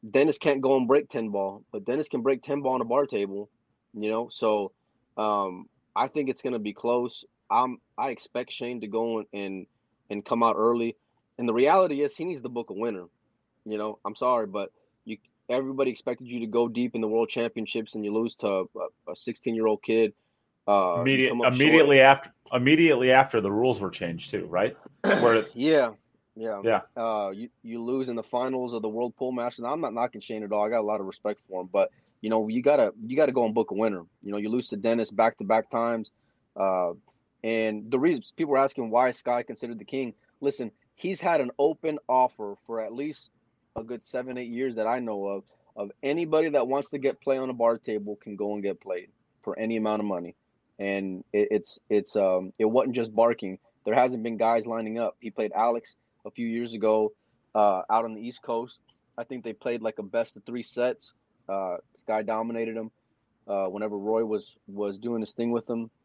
Dennis can't go and break ten ball, but Dennis can break ten ball on a bar table, you know. So um, I think it's going to be close. I'm I expect Shane to go and and come out early, and the reality is he needs to book a winner. You know, I'm sorry, but you everybody expected you to go deep in the World Championships, and you lose to a sixteen year old kid. Uh, Immediate, immediately short. after immediately after the rules were changed too, right? Where, yeah. Yeah, yeah. Uh, you you lose in the finals of the World Pool Masters. I'm not knocking Shane at all. I got a lot of respect for him, but you know you gotta you gotta go and book a winner. You know you lose to Dennis back to back times, uh, and the reason people are asking why is Sky considered the king. Listen, he's had an open offer for at least a good seven eight years that I know of. Of anybody that wants to get play on a bar table can go and get played for any amount of money, and it, it's it's um it wasn't just barking. There hasn't been guys lining up. He played Alex a few years ago uh, out on the East Coast. I think they played like a best of three sets. Uh, Sky dominated him uh, whenever Roy was was doing his thing with him.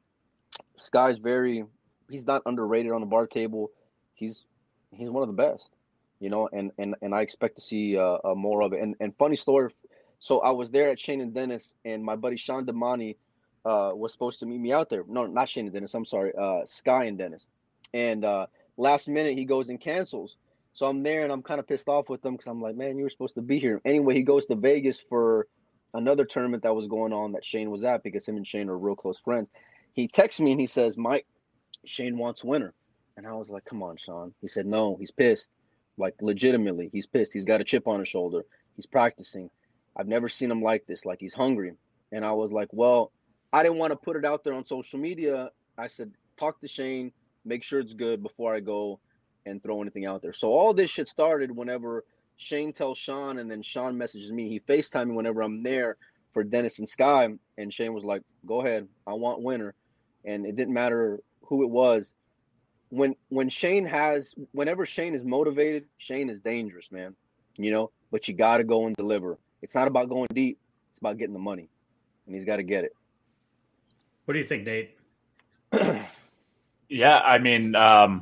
Sky's very – he's not underrated on the bar table. He's he's one of the best, you know, and, and, and I expect to see uh, uh, more of it. And, and funny story, so I was there at Shane and Dennis, and my buddy Sean Damani uh, was supposed to meet me out there. No, not Shane and Dennis. I'm sorry, uh, Sky and Dennis. And uh, – last minute, he goes and cancels. So I'm there, and I'm kind of pissed off with him because I'm like, man, you were supposed to be here. Anyway, he goes to Vegas for another tournament that was going on that Shane was at because him and Shane are real close friends. He texts me, and he says, Mike, Shane wants winner. And I was like, come on, Sean. He said, no, he's pissed. Like, legitimately, he's pissed. He's got a chip on his shoulder. He's practicing. I've never seen him like this. Like, he's hungry. And I was like, well, I didn't want to put it out there on social media. I said, talk to Shane. Make sure it's good before I go and throw anything out there. So all this shit started whenever Shane tells Sean, and then Sean messages me. He FaceTimed me whenever I'm there for Dennis and Sky, and Shane was like, go ahead, I want winner. And it didn't matter who it was. When when Shane has, whenever Shane is motivated, Shane is dangerous, man. You know, but you got to go and deliver. It's not about going deep. It's about getting the money, and he's got to get it. What do you think, Nate? Yeah, I mean, um,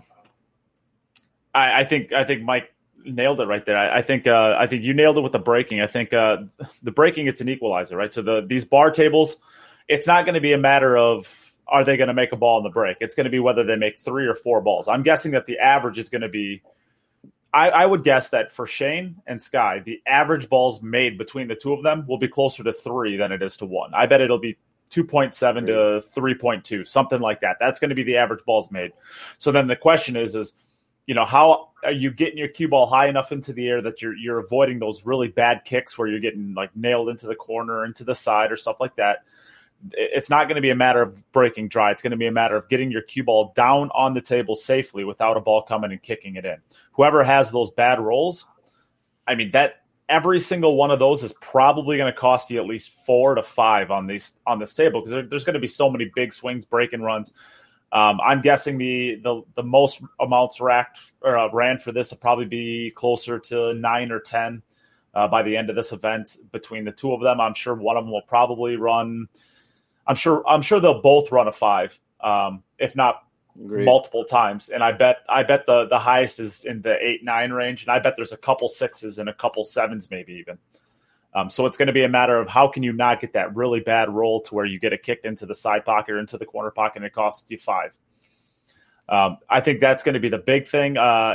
I, I think I think Mike nailed it right there. I, I think uh, I think you nailed it with the breaking. I think uh, the breaking, it's an equalizer, right? So the these bar tables, it's not going to be a matter of are they going to make a ball in the break. It's going to be whether they make three or four balls. I'm guessing that the average is going to be. I, I would guess that for Shane and Sky, the average balls made between the two of them will be closer to three than it is to one. I bet it'll be two point seven to three point two, something like that. That's going to be the average balls made. So then the question is, is, you know, how are you getting your cue ball high enough into the air that you're you're avoiding those really bad kicks where you're getting like nailed into the corner, into the side or stuff like that? It's not going to be a matter of breaking dry. It's going to be a matter of getting your cue ball down on the table safely without a ball coming and kicking it in. Whoever has those bad rolls, I mean, that every single one of those is probably going to cost you at least four to five on these on this table because there, there's going to be so many big swings, break and runs. Um, I'm guessing the the the most amounts racked or uh, ran for this will probably be closer to nine or ten uh, by the end of this event between the two of them. I'm sure one of them will probably run. I'm sure I'm sure they'll both run a five, um, if not Agreed. multiple times. And I bet I bet the the highest is in the eight nine range, and I bet there's a couple sixes and a couple sevens maybe even. Um, so it's going to be a matter of how can you not get that really bad roll to where you get it kicked into the side pocket or into the corner pocket and it costs you five. Um, I think that's going to be the big thing. Uh,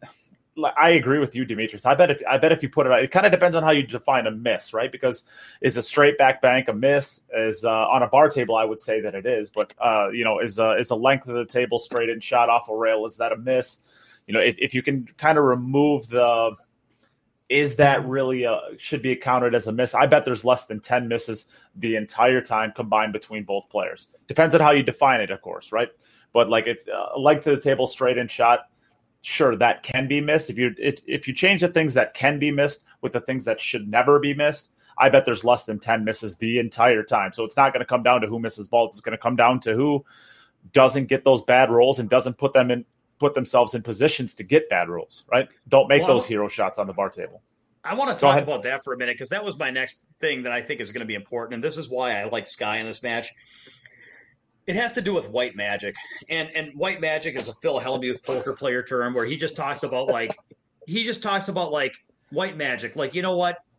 I agree with you, Demetrius. I bet if I bet if you put it out, it kind of depends on how you define a miss, right? Because is a straight back bank a miss? Is uh, on a bar table, I would say that it is. But uh, you know, is uh, is a length of the table straight and shot off a rail? Is that a miss? You know, if, if you can kind of remove the, is that really a, should be counted as a miss? I bet there's less than ten misses the entire time combined between both players. Depends on how you define it, of course, right? But like if uh, length of the table straight and shot. Sure, that can be missed. If you if, if you change the things that can be missed with the things that should never be missed, I bet there's less than ten misses the entire time. So it's not going to come down to who misses balls. It's going to come down to who doesn't get those bad rolls and doesn't put them in put themselves in positions to get bad rolls. Right? Don't make well, those hero shots on the bar table. I want to talk about that for a minute because that was my next thing that I think is going to be important, and this is why I like Sky in this match. It has to do with white magic, and and white magic is a Phil Hellmuth poker player term where he just talks about like he just talks about like white magic. Like, you know what?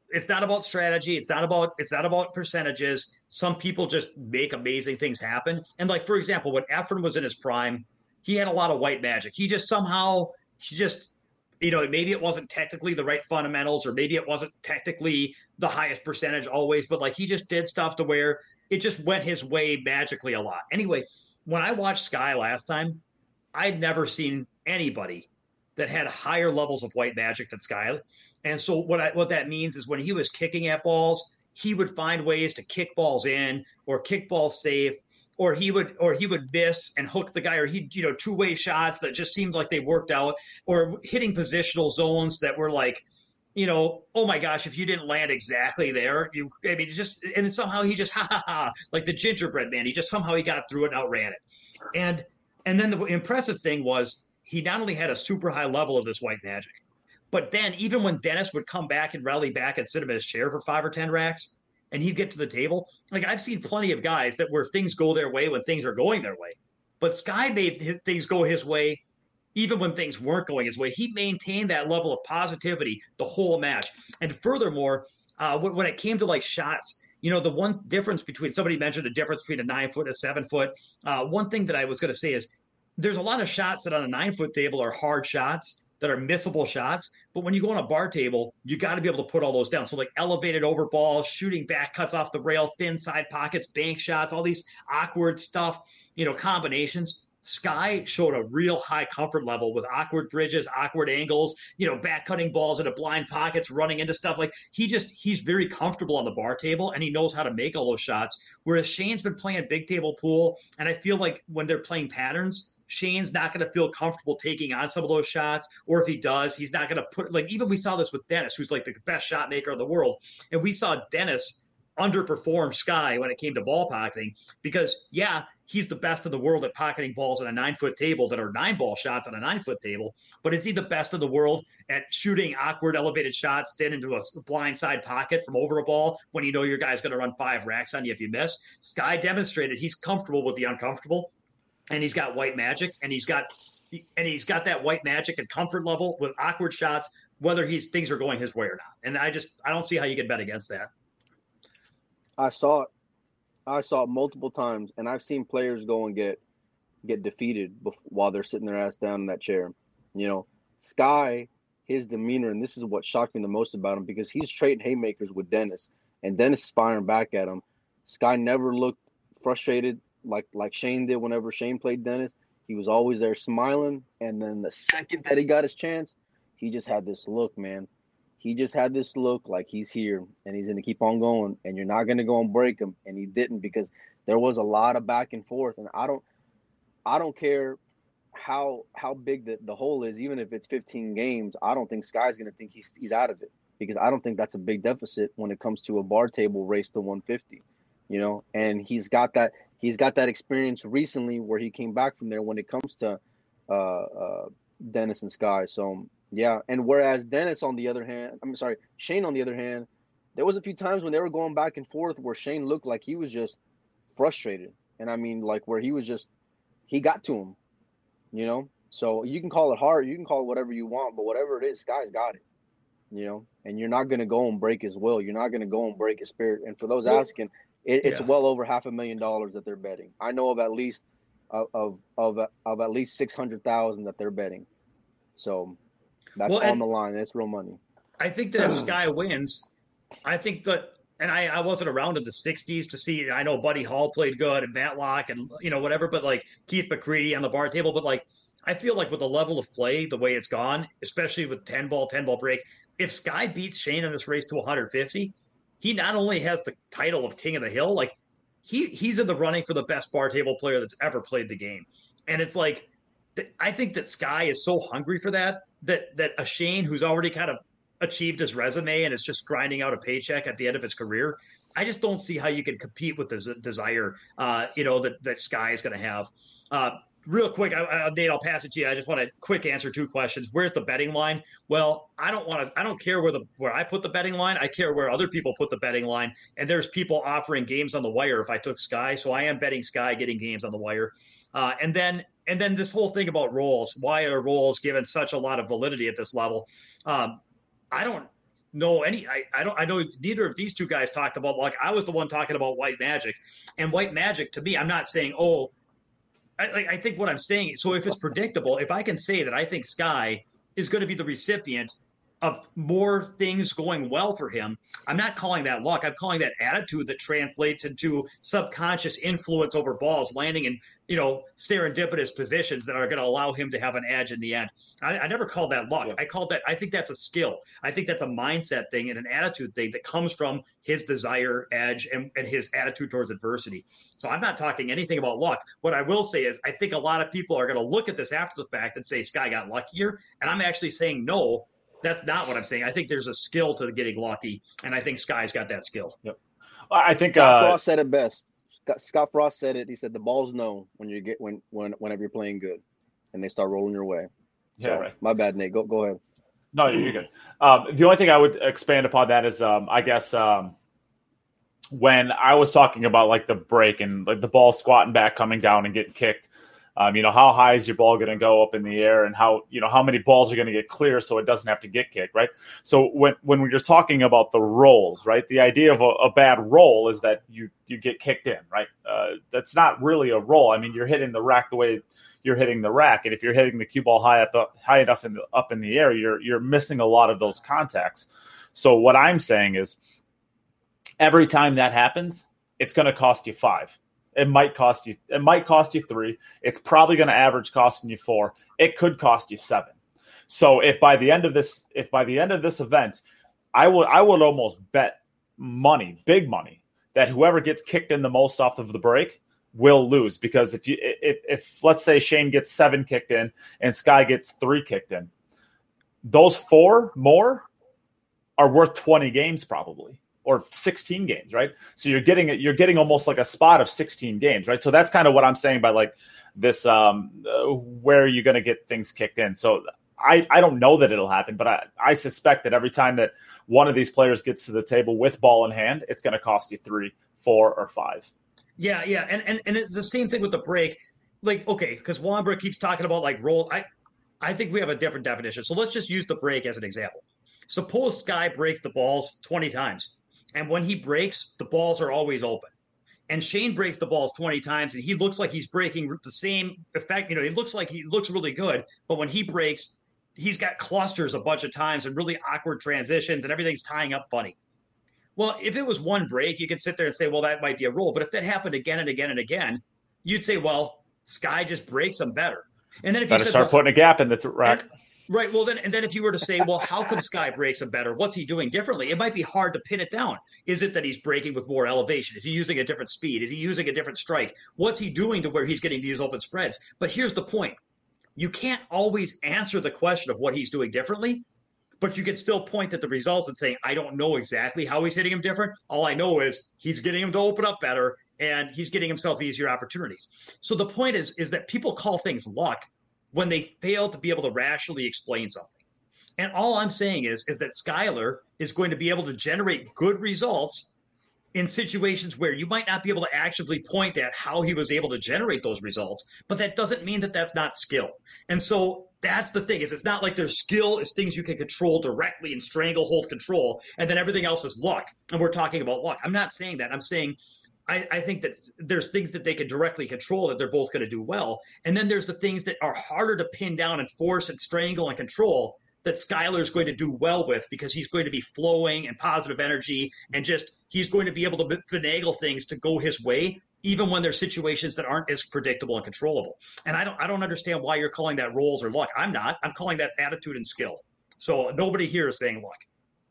it's not about strategy. It's not about it's not about percentages. Some people just make amazing things happen. And like for example, when Efren was in his prime, he had a lot of white magic. He just somehow he just you know maybe it wasn't technically the right fundamentals, or maybe it wasn't technically the highest percentage always, but like he just did stuff to where it just went his way magically a lot. Anyway, when I watched Sky last time, I'd never seen anybody that had higher levels of white magic than Sky. And so what I, what that means is when he was kicking at balls, he would find ways to kick balls in or kick balls safe, or he would or he would miss and hook the guy, or he you know two-way shots that just seemed like they worked out, or hitting positional zones that were like, you know, oh my gosh, if you didn't land exactly there, you I mean just and somehow he just ha ha ha like the gingerbread man, he just somehow he got through it and outran it. And and then the impressive thing was he not only had a super high level of this white magic, but then even when Dennis would come back and rally back and sit him in his chair for five or ten racks, and he'd get to the table, like I've seen plenty of guys that where things go their way when things are going their way. But Sky made his things go his way even when things weren't going his way. He maintained that level of positivity the whole match. And furthermore, uh, when it came to like shots, you know, the one difference between somebody mentioned the difference between a nine foot and a seven foot. Uh, one thing that I was going to say is there's a lot of shots that on a nine foot table are hard shots that are missable shots. But when you go on a bar table, you got to be able to put all those down. So like elevated over balls, shooting back cuts off the rail, thin side pockets, bank shots, all these awkward stuff, you know, combinations. Sky showed a real high comfort level with awkward bridges, awkward angles, you know, back cutting balls into blind pockets, running into stuff. Like he just, he's very comfortable on the bar table and he knows how to make all those shots. Whereas Shane's been playing big table pool. And I feel like when they're playing patterns, Shane's not going to feel comfortable taking on some of those shots. Or if he does, he's not going to put, like, even we saw this with Dennis, who's like the best shot maker in the world. And we saw Dennis underperform Sky when it came to ball pocketing because, yeah, he's the best in the world at pocketing balls on a nine-foot table that are nine-ball shots on a nine-foot table. But is he the best in the world at shooting awkward, elevated shots thin into a blind side pocket from over a ball when you know your guy's going to run five racks on you if you miss? Sky demonstrated he's comfortable with the uncomfortable, and he's got white magic, and he's got and he's got that white magic and comfort level with awkward shots, whether he's things are going his way or not. And I just I don't see how you can bet against that. I saw it. I saw it multiple times, and I've seen players go and get get defeated bef- while they're sitting their ass down in that chair. You know, Sky, his demeanor, and this is what shocked me the most about him, because he's trading haymakers with Dennis, and Dennis is firing back at him. Sky never looked frustrated like like Shane did whenever Shane played Dennis. He was always there smiling, and then the second that he got his chance, he just had this look, man. He just had this look like he's here and he's going to keep on going, and you're not going to go and break him. And he didn't, because there was a lot of back and forth. And I don't, I don't care how how big the, the hole is, even if it's fifteen games. I don't think Sky's going to think he's he's out of it, because I don't think that's a big deficit when it comes to a bar table race to one fifty, you know. And he's got that he's got that experience recently where he came back from there when it comes to uh, uh, Dennis and Sky. So. Yeah, and whereas Dennis, on the other hand, I'm sorry, Shane, on the other hand, there was a few times when they were going back and forth where Shane looked like he was just frustrated. And I mean, like, where he was just, he got to him, you know? So you can call it hard, you can call it whatever you want, but whatever it is, Sky's got it, you know? And you're not going to go and break his will. You're not going to go and break his spirit. And for those well, asking, it, it's yeah. well over half a million dollars that they're betting. I know of at least, of, of, of, of at least six hundred thousand that they're betting. So... That's well, on the line. That's real money. I think that if Sky wins, I think that, and I, I wasn't around in the sixties to see, I know Buddy Hall played good and Matlock and, you know, whatever, but like Keith McCready on the bar table. But like, I feel like with the level of play, the way it's gone, especially with ten ball, ten ball break, if Sky beats Shane in this race to one fifty, he not only has the title of King of the Hill, like he he's in the running for the best bar table player that's ever played the game. And it's like, I think that Sky is so hungry for that, that that a Shane who's already kind of achieved his resume and is just grinding out a paycheck at the end of his career, I just don't see how you can compete with this desire, uh, you know, that, that Sky is going to have. Uh, real quick, I, I, Nate, I'll pass it to you. I just want to quick answer two questions. Where's the betting line? Well, I don't want to. I don't care where the where I put the betting line. I care where other people put the betting line. And there's people offering games on the wire if I took Sky, so I am betting Sky getting games on the wire. Uh, and then. And then this whole thing about rolls, why are rolls given such a lot of validity at this level? Um, I don't know any. I, I don't. I know neither of these two guys talked about luck. I was the one talking about white magic, and white magic to me, I'm not saying oh. I, I think what I'm saying. So if it's predictable, if I can say that I think Sky is going to be the recipient of more things going well for him, I'm not calling that luck. I'm calling that attitude that translates into subconscious influence over balls landing in, you know, serendipitous positions that are going to allow him to have an edge in the end. I, I never called that luck. Yeah. I called that, I think that's a skill. I think that's a mindset thing and an attitude thing that comes from his desire, edge, and, and his attitude towards adversity. So I'm not talking anything about luck. What I will say is I think a lot of people are going to look at this after the fact and say Sky got luckier. And I'm actually saying no. That's not what I'm saying. I think there's a skill to getting lucky, and I think Sky's got that skill. Yep. Well, I think Scott uh, Frost said it best. Scott, Scott Frost said it. He said the balls know when you get when when whenever you're playing good, and they start rolling your way. Yeah, so, right. My bad, Nate. Go go ahead. No, you're good. Um, the only thing I would expand upon that is, um, I guess, um, when I was talking about like the break and like the ball squatting back, coming down, and getting kicked. Um, you know, how high is your ball going to go up in the air, and how, you know, how many balls are going to get clear so it doesn't have to get kicked, right? So when when you're talking about the rolls, right, the idea of a, a bad roll is that you you get kicked in, right? Uh, that's not really a roll. I mean, you're hitting the rack the way you're hitting the rack, and if you're hitting the cue ball high up high enough in the, up in the air, you're you're missing a lot of those contacts. So what I'm saying is, every time that happens, it's going to cost you five. It might cost you. It might cost you three. It's probably going to average costing you four. It could cost you seven. So if by the end of this, if by the end of this event, I would, I would almost bet money, big money, that whoever gets kicked in the most off of the break will lose. Because if you, if, if let's say Shane gets seven kicked in and Sky gets three kicked in, those four more are worth twenty games probably. Or sixteen games, right? So you're getting it. You're getting almost like a spot of sixteen games, right? So that's kind of what I'm saying by like this. Um, uh, where are you going to get things kicked in? So I, I don't know that it'll happen, but I, I suspect that every time that one of these players gets to the table with ball in hand, it's going to cost you three, four, or five. Yeah, yeah, and and and it's the same thing with the break. Like, okay, because Wambra keeps talking about like roll. I I think we have a different definition. So let's just use the break as an example. Suppose Sky breaks the balls twenty times. And when he breaks, the balls are always open. And Shane breaks the balls twenty times, and he looks like he's breaking the same effect. You know, he looks like he looks really good. But when he breaks, he's got clusters a bunch of times and really awkward transitions, and everything's tying up funny. Well, if it was one break, you could sit there and say, well, that might be a roll. But if that happened again and again and again, you'd say, well, Sky just breaks them better. And then if Better you said, start well, putting a gap in the rack. And, Right. Well, then, and then if you were to say, well, how come Sky breaks him better? What's he doing differently? It might be hard to pin it down. Is it that he's breaking with more elevation? Is he using a different speed? Is he using a different strike? What's he doing to where he's getting these open spreads? But here's the point. You can't always answer the question of what he's doing differently, but you can still point at the results and say, I don't know exactly how he's hitting him different. All I know is he's getting him to open up better, and he's getting himself easier opportunities. So the point is, is that people call things luck when they fail to be able to rationally explain something. And all I'm saying is, is that Skyler is going to be able to generate good results in situations where you might not be able to actively point at how he was able to generate those results, but that doesn't mean that that's not skill. And so that's the thing, is it's not like there's skill is things you can control directly and stranglehold control, and then everything else is luck. And we're talking about luck. I'm not saying that. I'm saying I, I think that there's things that they can directly control that they're both going to do well. And then there's the things that are harder to pin down and force and strangle and control that Skyler is going to do well with, because he's going to be flowing and positive energy, and just he's going to be able to finagle things to go his way, even when there's situations that aren't as predictable and controllable. And I don't I don't understand why you're calling that rolls or luck. I'm not. I'm calling that attitude and skill. So nobody here is saying luck.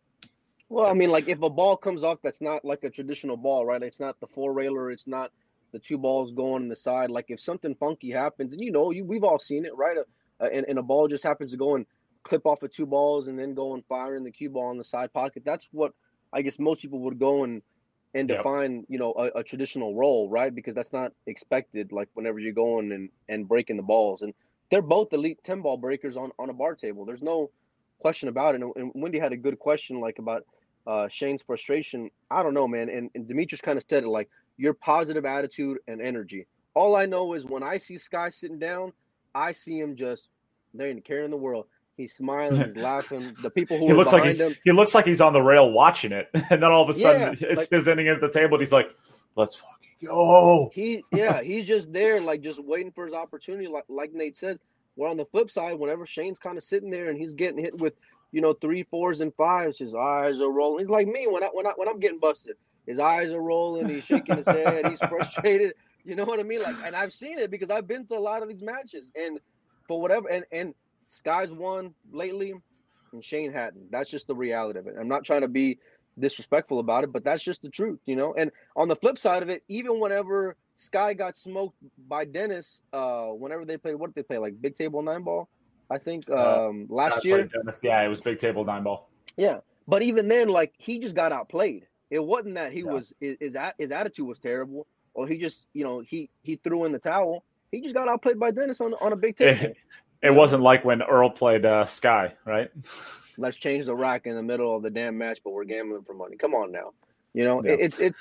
Well, I mean, like if a ball comes off that's not like a traditional ball, right? It's not the four railer. It's not the two balls going on the side. Like if something funky happens, and you know, you we've all seen it, right? Uh, and, and a ball just happens to go and clip off of two balls and then go and fire in the cue ball in the side pocket. That's what I guess most people would go and and Yep. define, you know, a, a traditional roll, right? Because that's not expected. Like whenever you're going and and breaking the balls, and they're both elite ten ball breakers on on a bar table. There's no question about it. And, and Wendy had a good question, like about uh, Shane's frustration. I don't know, man. And, and Demetrius kind of said it, like your positive attitude and energy. All I know is when I see Sky sitting down, I see him just, there ain't a care in the world. He's smiling. He's laughing. The people who he are looks like behind he's him. he looks like he's on the rail watching it, and then all of a sudden Yeah, it's like- his inning at the table, and he's like, "Let's fucking go." He yeah, he's just there, like just waiting for his opportunity. Like like Nate says, where on the flip side, whenever Shane's kind of sitting there and he's getting hit with, you know, three, fours, and fives, his eyes are rolling. He's like me when I when I when I'm getting busted. His eyes are rolling. He's shaking his head. He's frustrated. You know what I mean? Like, and I've seen it because I've been to a lot of these matches, and for whatever, and and Sky's won lately, and Shane hadn't. That's just the reality of it. I'm not trying to be disrespectful about it, but that's just the truth, you know. And on the flip side of it, even whenever Sky got smoked by Dennis, uh, whenever they played, what did they play? Like big table nine ball, I think, um, Uh, last Scott year. played Dennis. Yeah, it was big table nine ball. Yeah, but even then, like he just got outplayed. It wasn't that he Yeah. was his his, at, his attitude was terrible, or he just, you know, he he threw in the towel. He just got outplayed by Dennis on on a big table. It, it wasn't like when Earl played uh, Sky, right? Let's change the rack in the middle of the damn match, but we're gambling for money. Come on now, you know Yeah. it, it's it's.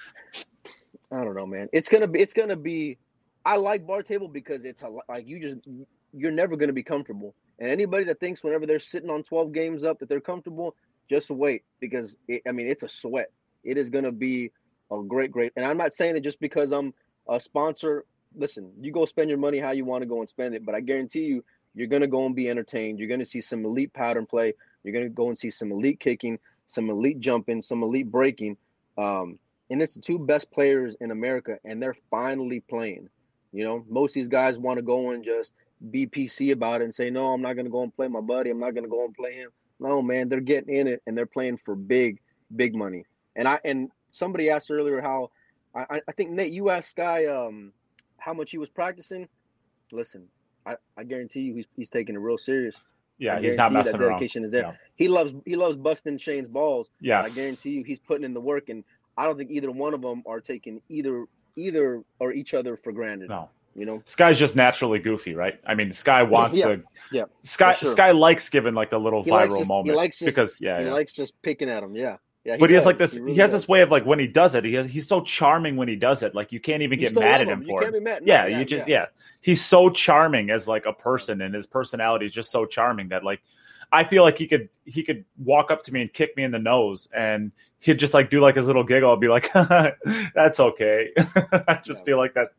I don't know, man. It's gonna be it's gonna be. I like bar table because it's a like you just you're never gonna be comfortable. And anybody that thinks whenever they're sitting on twelve games up that they're comfortable, just wait because it, I mean it's a sweat. It is gonna be a great, great. And I'm not saying it just because I'm a sponsor. Listen, you go spend your money how you want to go and spend it, but I guarantee you, you're gonna go and be entertained. You're gonna see some elite pattern play. You're gonna go and see some elite kicking, some elite jumping, some elite breaking. Um, and it's the two best players in America, and they're finally playing. You know, most of these guys want to go and just be P C about it and say, no, I'm not going to go and play my buddy. I'm not going to go and play him. No, man, they're getting in it, and they're playing for big, big money. And I and somebody asked earlier how I, I think, Nate, you asked Sky um, how much he was practicing. Listen, I, I guarantee you he's, he's taking it real serious. Yeah, I he's not guarantee you messing that around. dedication is there. Yeah. He loves he loves busting Shane's balls. Yeah, I guarantee you he's putting in the work, and I don't think either one of them are taking either either or each other for granted. No. You know, Sky's just naturally goofy, right? I mean, Sky wants yeah, to. yeah, Sky for sure. Sky likes giving like the little he viral likes just, moment he likes just, because yeah, he yeah. likes just picking at him. Yeah, yeah. But he has does. like this. He, He, really has does. this way of like when he does it, he has, he's so charming when he does it. Like you can't even You get still mad love at him him. You for can't it. be mad. No, Yeah, yeah, you just yeah. yeah. He's so charming as like a person, and his personality is just so charming that like I feel like he could he could walk up to me and kick me in the nose, and he'd just like do like his little giggle. I'd be like, "That's okay." I just Yeah. feel like that.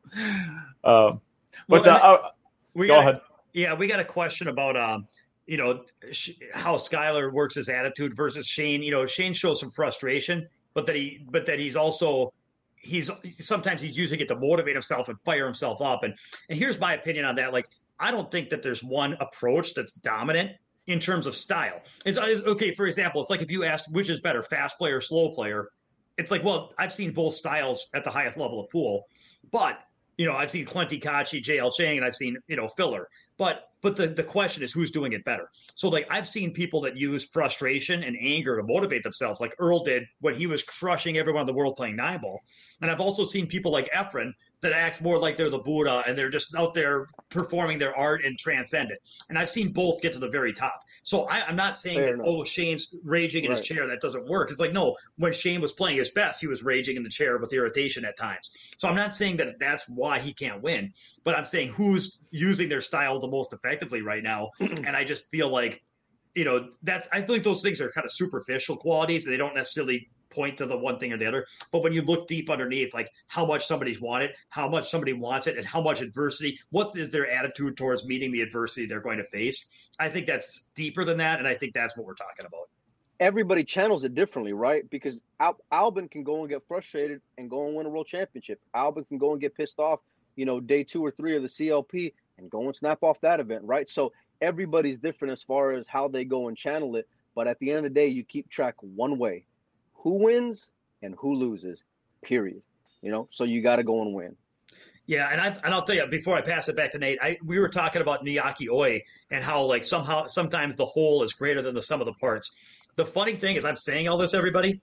Um, Well, but uh, and- uh, We go got, ahead. Yeah, we got a question about um, you know, sh- how Skylar works his attitude versus Shane. You know, Shane shows some frustration, but that he, but that he's also he's sometimes he's using it to motivate himself and fire himself up. And and here's my opinion on that. Like, I don't think that there's one approach that's dominant in terms of style. It's, it's okay. For example, it's like if you asked which is better, fast player, slow player. It's like, well, I've seen both styles at the highest level of pool, but you know, I've seen Clenty Kachi, J L Chang, and I've seen, you know, Filler. But but the, the question is who's doing it better. So like I've seen people that use frustration and anger to motivate themselves, like Earl did when he was crushing everyone in the world playing nine ball. And I've also seen people like Efren that act more like they're the Buddha and they're just out there performing their art and transcend it. And I've seen both get to the very top. So I, I'm not saying Fair that, enough. oh, Shane's raging in his Right. chair, that doesn't work. It's like, no, when Shane was playing his best, he was raging in the chair with irritation at times. So I'm not saying that that's why he can't win, but I'm saying who's using their style the most effectively right now. And I just feel like, you know, that's, I think those things are kind of superficial qualities and they don't necessarily point to the one thing or the other. But when you look deep underneath, like how much somebody's wanted, how much somebody wants it, and how much adversity, what is their attitude towards meeting the adversity they're going to face? I think that's deeper than that. And I think that's what we're talking about. Everybody channels it differently, right? Because Al- Albin can go and get frustrated and go and win a world championship. Albin can go and get pissed off, you know, day two or three of the C L P and go and snap off that event, right? So everybody's different as far as how they go and channel it. But at the end of the day, you keep track one way: who wins and who loses, period. You know, so you got to go and win. Yeah, and I and I'll tell you before I pass it back to Nate, I we were talking about Niyaki Oi and how like somehow sometimes the whole is greater than the sum of the parts. The funny thing is, I'm saying all this, everybody.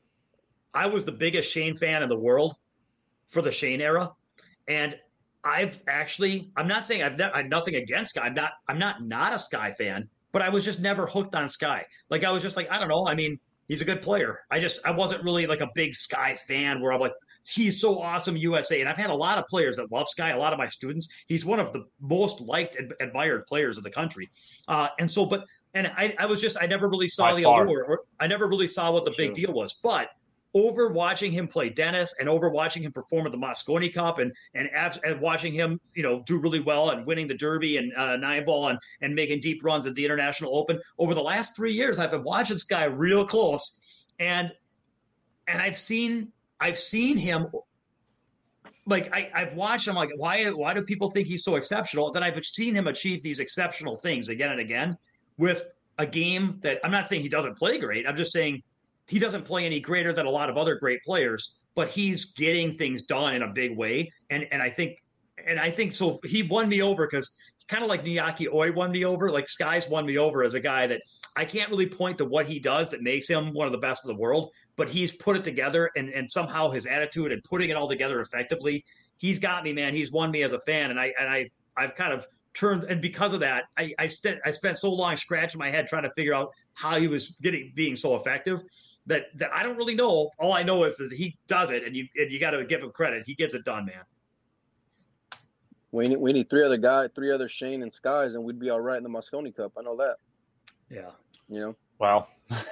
I was the biggest Shane fan in the world for the Shane era, and I've actually I'm not saying I've, ne- I've nothing against Sky. I'm not I'm not not a Sky fan, but I was just never hooked on Sky. Like I was just like I don't know. I mean, he's a good player. I just I wasn't really like a big Sky fan where I'm like he's so awesome U S A. And I've had a lot of players that love Sky. A lot of my students. He's one of the most liked and admired players of the country. Uh, and so, but and I, I was just I never really saw By the far. allure, or I never really saw what the Sure. big deal was. But over watching him play Dennis and over watching him perform at the Mosconi Cup and and, abs- and watching him, you know, do really well and winning the Derby and uh, nine ball and and making deep runs at the International Open over the last three years, I've been watching this guy real close, and and I've seen I've seen him. Like I, I've watched him, like why why do people think he's so exceptional? Then I've seen him achieve these exceptional things again and again with a game that I'm not saying he doesn't play great. I'm just saying he doesn't play any greater than a lot of other great players, but he's getting things done in a big way. And and I think and I think so he won me over because kind of like Miyaki Oi won me over, like Skies won me over as a guy that I can't really point to what he does that makes him one of the best in the world, but he's put it together and, and somehow his attitude and putting it all together effectively, he's got me, man. He's won me as a fan. And I, and I've, I've kind of turned, and because of that, I, I spent, I spent so long scratching my head trying to figure out how he was getting, being so effective that, that I don't really know. All I know is that he does it, and you, and you got to give him credit. He gets it done, man. We need, we need three other guys, three other Shane and Skies, and we'd be all right in the Mosconi Cup. I know that. Yeah. You know? Well,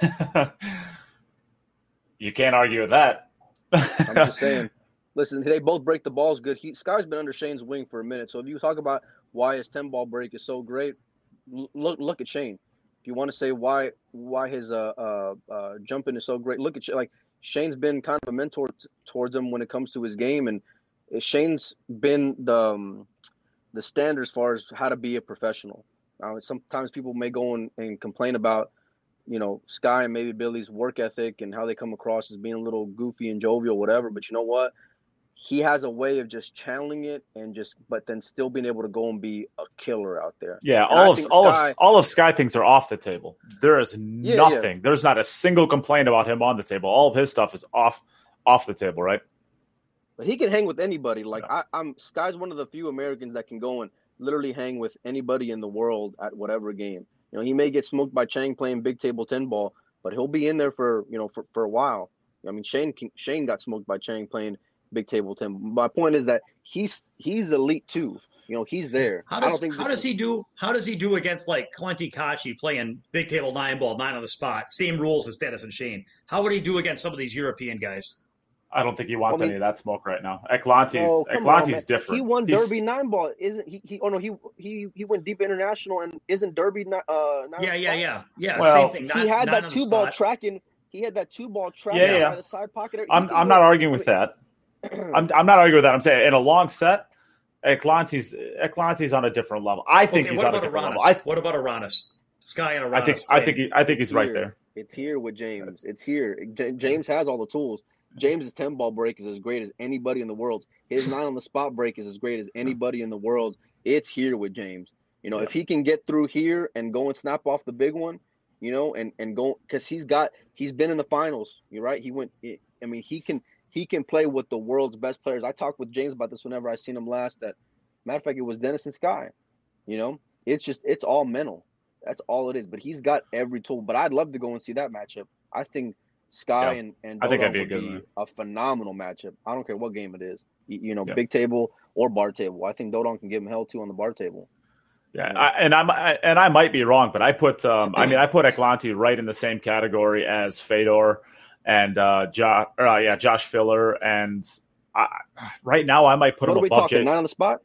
you can't argue with that. I'm just saying. Listen, they both break the balls good. He, Sky's been under Shane's wing for a minute. So if you talk about why his ten-ball break is so great, look look at Shane. If you want to say why why his uh, uh, uh, jumping is so great, look at like Shane's been kind of a mentor t- towards him when it comes to his game, and Shane's been the um, the standard as far as how to be a professional. Uh, sometimes people may go and, and complain about, you know, Sky and maybe Billy's work ethic and how they come across as being a little goofy and jovial, whatever. But you know what? He has a way of just channeling it and just, but then still being able to go and be a killer out there. Yeah, and all of all Sky, of all of Sky things are off the table. There is Yeah, nothing. yeah. There's not a single complaint about him on the table. All of his stuff is off off the table, right? But he can hang with anybody. Like Yeah. I, I'm Sky's one of the few Americans that can go and literally hang with anybody in the world at whatever game. You know, he may get smoked by Chang playing big table ten ball, but he'll be in there for, you know, for, for a while. I mean, Shane Shane got smoked by Chang playing big table ten. My point is that he's he's elite too. You know, he's there. How I don't does think how this does is- he do? How does he do against like Clenty Kachi playing big table nine ball, nine on the spot, same rules as Dennis and Shane? How would he do against some of these European guys? I don't think he wants Well, I mean- any of that smoke right now. Eklanti's Oh, come on, man. Eklanti's different. He won He's- Derby nine ball. Isn't he? He oh no, he he he went deep international and isn't Derby ni- uh nine Yeah, on the yeah, spot? yeah, yeah. Well, same thing. He Nine- had nine that on the two ball spot. tracking. He had that two ball tracking Yeah, yeah. by the side pocket. He I'm can I'm go- not arguing with that. I'm I'm not arguing with that. I'm saying in a long set, Eklanti's Eklanti's on a different level. I think Okay, he's what on a about different Aranis? level. I what about Aranis? Sky and Aranis. I think I think he, I think he's right Here. there. It's here with James. It's here. J- James has all the tools. James's ten ball break is as great as anybody in the world. His nine on the spot break is as great as anybody in the world. It's here with James. You know, Yeah. if he can get through here and go and snap off the big one, you know, and and go because he's got he's been in the finals. You're right. He went. I mean, he can he can play with the world's best players. I talked with James about this whenever I seen him last. That matter of fact, it was Dennis and Sky. You know, it's just it's all mental. That's all it is. But he's got every tool. But I'd love to go and see that matchup. I think Sky Yeah. and and I think that'd Dodon be a would good be one. a phenomenal matchup. I don't care what game it is. You, you know, Yeah. big table or bar table. I think Dodon can give him hell too on the bar table. Yeah, Yeah. I, and I'm I, and I might be wrong, but I put um, I mean I put Eklanti right in the same category as Fedor and uh, Josh, uh, yeah, Josh Filler, and I, right now I might put What him are we above talking? J- Nine on the spot?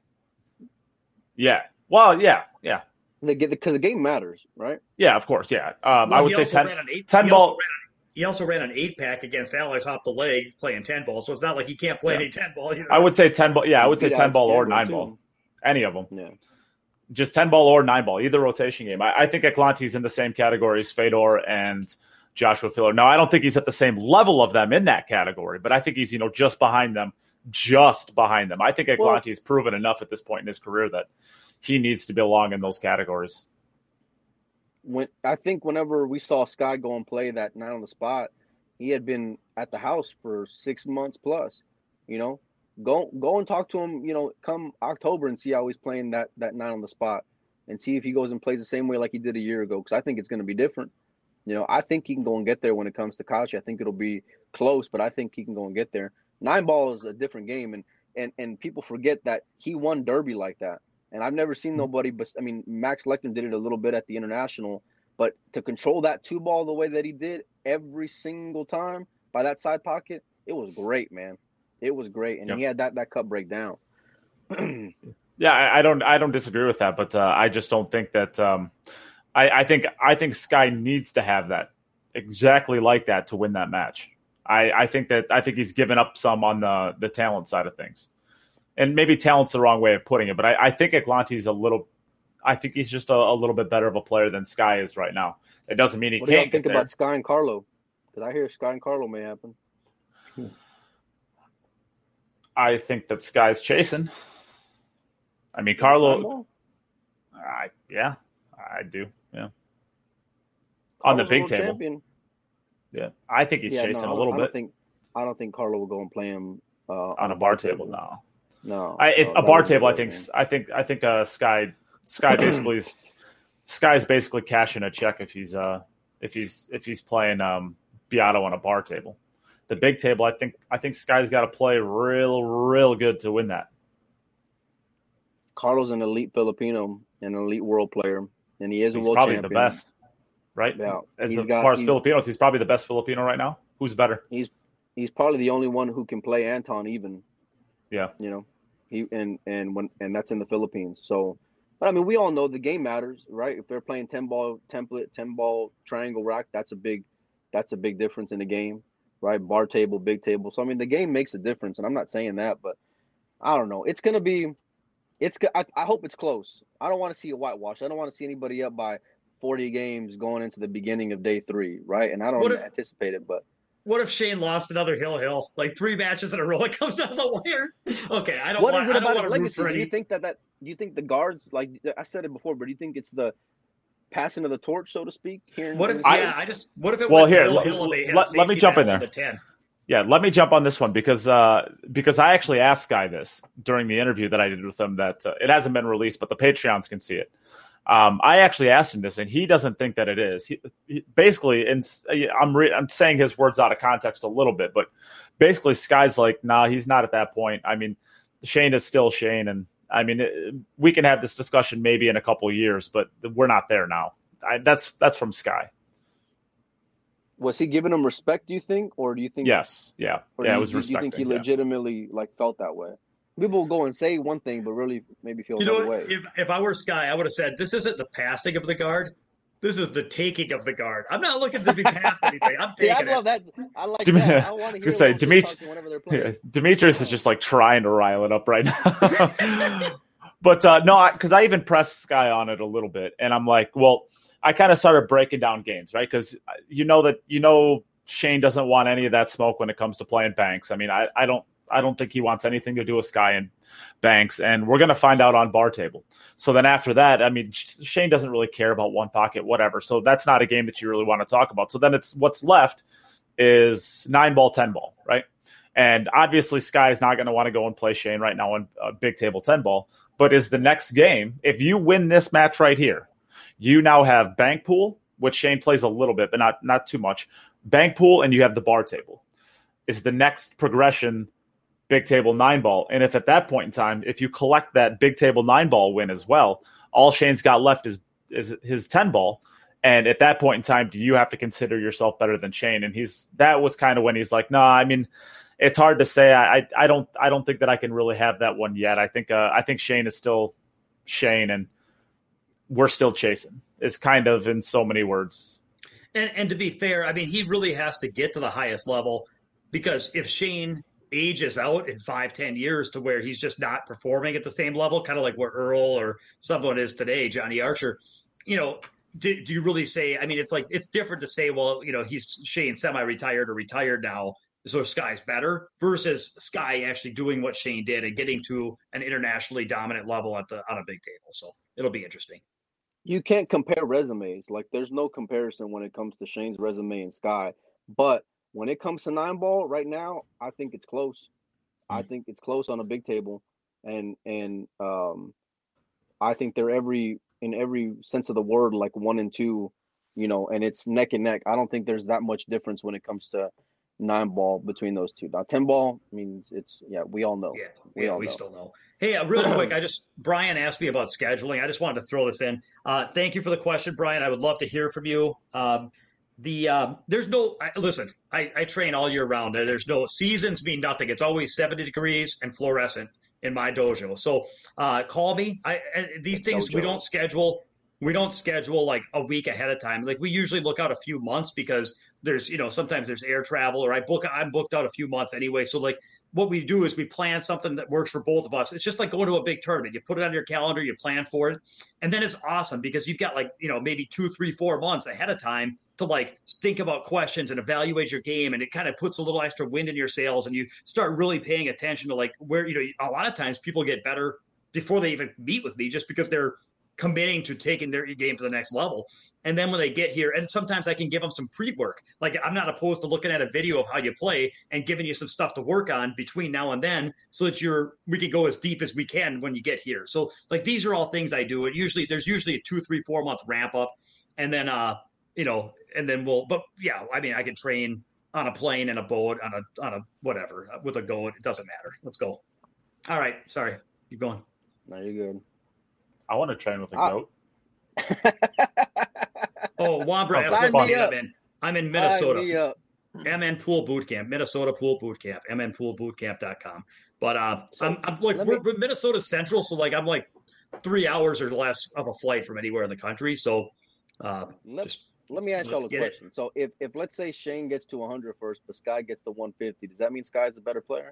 Yeah, well, yeah, yeah, They get because the game matters, right? yeah. Of course, yeah. Um, Well, I would he say also ten, ran an eight, ten he ball. Also ran, he also ran an eight pack against Alex off the leg playing ten ball. So it's not like he can't play Yeah. any ten ball. Either. I would say ten ball. Yeah, I would say Beat ten Alex ball or Cameron, nine too. ball, any of them. Yeah. Just ten ball or nine ball, either rotation game. I, I think Eklanti's in the same category as Fedor and Joshua Filler. Now, I don't think he's at the same level of them in that category, but I think he's, you know, just behind them, just behind them. I think Well- Eklanti's proven enough at this point in his career that he needs to belong in those categories. When I think whenever we saw Sky go and play that nine on the spot, he had been at the house for six months plus. You know, go go and talk to him. You know, come October and see how he's playing that that nine on the spot, and see if he goes and plays the same way like he did a year ago. Because I think it's going to be different. You know, I think he can go and get there when it comes to Kachi. I think it'll be close, but I think he can go and get there. Nine ball is a different game, and and and people forget that he won Derby like that. And I've never seen nobody, but I mean, Max Lecter did it a little bit at the International, But to control that two ball the way that he did every single time by that side pocket, it was great, man. It was great, and yep. he had that that cut break down. Yeah, I, I don't I don't disagree with that, but uh, I just don't think that. Um, I, I think I think Sky needs to have that exactly like that to win that match. I, I think that I think he's given up some on the the talent side of things, and maybe talent's the wrong way of putting it, but I, I think Atlante's a little. I think he's just a, a little bit better of a player than Sky is right now. It doesn't mean he what can't. What do you think get about there. Sky and Carlo? Because I hear Sky and Carlo may happen. I think that Sky's chasing. I mean, Carlo. I, yeah, I do. Yeah. On the big table. Champion. Yeah, I think he's yeah, chasing no, a little I bit. Don't think, I don't think Carlo will go and play him uh, on, on a bar, bar table. table. No, no. I, if no, a bar table, I think. Man. I think. I think. Uh, Sky. Sky basically is. Sky's basically cashing a check if he's uh if he's if he's playing um Beato on a bar table. The big table, I think. I think Sky's got to play real, real good to win that. Carlo's an elite Filipino, an elite world player, and he is a he's world probably champion. the best, right? Yeah, as he's far got, as Filipinos, he's probably the best Filipino right now. Who's better? He's he's probably the only one who can play Anton even. Yeah, you know, he and and when and that's in the Philippines. So, but I mean, we all know the game matters, right? If they're playing ten ball template, ten ball triangle rack, that's a big that's a big difference in the game, right? Bar table, big table. So I mean, the game makes a difference, and I'm not saying that, but I don't know. It's gonna be. It's. I, I hope it's close. I don't want to see a whitewash. I don't want to see anybody up by forty games going into the beginning of day three, right? And I don't if, anticipate it, but what if Shane lost another Hill Hill, like three matches in a row? It comes down the wire. Okay, I don't. What want, is it I don't about his legacy? any... Do you think that that? Do you think the guards, like I said it before, but do you think it's the passing of the torch, so to speak? Here. What if? I, yeah, I just. What if it well went here? Hill Let, Hill and they hit let, let me jump in there. The ten. Yeah, let me jump on this one because uh, because I actually asked Sky this during the interview that I did with him that uh, it hasn't been released, but the Patreons can see it. Um, I actually asked him this, and he doesn't think that it is. He, he, basically, and I'm re- I'm saying his words out of context a little bit, but basically, Sky's like, nah, he's not at that point. I mean, Shane is still Shane, and I mean, it, we can have this discussion maybe in a couple of years, but we're not there now. I, that's that's from Sky. Was he giving him respect, do you think? Or do you think Yes. Yeah. Yeah, you, it was do you think he legitimately yeah. like felt that way? People will go and say one thing, but really maybe feel you know, another way. If if I were Sky, I would have said, this isn't the passing of the guard. This is the taking of the guard. I'm not looking to be passed anything. I'm taking See, I love it. that. I like Dem- that. I want to hear say, Dimitri- whenever they're playing. Yeah, Demetrius is just like trying to rile it up right now. But uh, no, because I, I even pressed Sky on it a little bit, and I'm like, well, I kind of started breaking down games, right? Because you know that you know Shane doesn't want any of that smoke when it comes to playing Banks. I mean, I, I don't I don't think he wants anything to do with Sky and Banks, and we're going to find out on bar table. So then after that, I mean, Shane doesn't really care about one pocket, whatever. So that's not a game that you really want to talk about. So then it's what's left is nine ball, ten ball, right? And obviously Sky is not going to want to go and play Shane right now on uh, big table ten ball. But is the next game, if you win this match right here, you now have bank pool, which Shane plays a little bit, but not not too much. Bank pool, and you have the bar table. Is the next progression big table nine ball? And if at that point in time, if you collect that big table nine ball win as well, all Shane's got left is is his ten ball. And at that point in time, do you have to consider yourself better than Shane? And he's that was kind of when he's like, no, nah, I mean, it's hard to say. I, I I don't I don't think that I can really have that one yet. I think uh, I think Shane is still Shane, and we're still chasing. Is kind of in so many words. And and to be fair, I mean, he really has to get to the highest level, because if Shane ages out in five, ten years to where he's just not performing at the same level, kind of like where Earl or someone is today, Johnny Archer, you know, do, do you really say? I mean, it's like it's different to say, well, you know, he's Shane semi-retired or retired now, so Sky's better, versus Sky actually doing what Shane did and getting to an internationally dominant level at the on a big table. So it'll be interesting. You can't compare resumes. Like, there's no comparison when it comes to Shane's resume and Sky. But when it comes to nine ball right now, I think it's close. Mm-hmm. I think it's close on a big table, and and um, I think they're every in every sense of the word like one and two, you know, and it's neck and neck. I don't think there's that much difference when it comes to nine ball between those two. Now ten ball, I mean, it's yeah, we all know. Yeah, we yeah, all we know. still know. Hey, uh, real quick, I just Brian asked me about scheduling. I just wanted to throw this in. Uh, thank you for the question, Brian. I would love to hear from you. Um, the um, there's no I, listen. I, I train all year round. There's no seasons mean nothing. It's always seventy degrees and fluorescent in my dojo. So uh, call me. I, I these things Dojo. we don't schedule. We don't schedule like a week ahead of time. Like we usually look out a few months because there's, you know, sometimes there's air travel or I book, I'm booked out a few months anyway. So like what we do is we plan something that works for both of us. It's just like going to a big tournament. You put it on your calendar, you plan for it. And then it's awesome because you've got like, you know, maybe two, three, four months ahead of time to like think about questions and evaluate your game. And it kind of puts a little extra wind in your sails and you start really paying attention to like where, you know, a lot of times people get better before they even meet with me just because they're committing to taking their game to the next level. And then when they get here, and sometimes I can give them some pre-work. Like I'm not opposed to looking at a video of how you play and giving you some stuff to work on between now and then so that you're, we can go as deep as we can when you get here. So like, these are all things I do. It usually, there's usually a two, three, four month ramp up. And then, uh, you know, and then we'll, but yeah, I mean, I can train on a plane and a boat on a, on a, whatever, with a goat. It doesn't matter. Let's go. All right. Sorry. Keep going. No, you're good. I want to train with a Ah. goat. Oh, Wambra, Sign asked me me up. I'm in. I'm in Sign Minnesota. me up. M N Pool Boot Camp, Minnesota Pool Boot Camp, m n pool boot camp dot com. But uh, So, I'm, I'm like, let we're, me- we're Minnesota Central, so like I'm like three hours or less of a flight from anywhere in the country. So uh, Let, just let me ask y'all let's a get it. question. So if, if let's say Shane gets to one hundred first, but Sky gets to one fifty, does that mean Sky's a better player?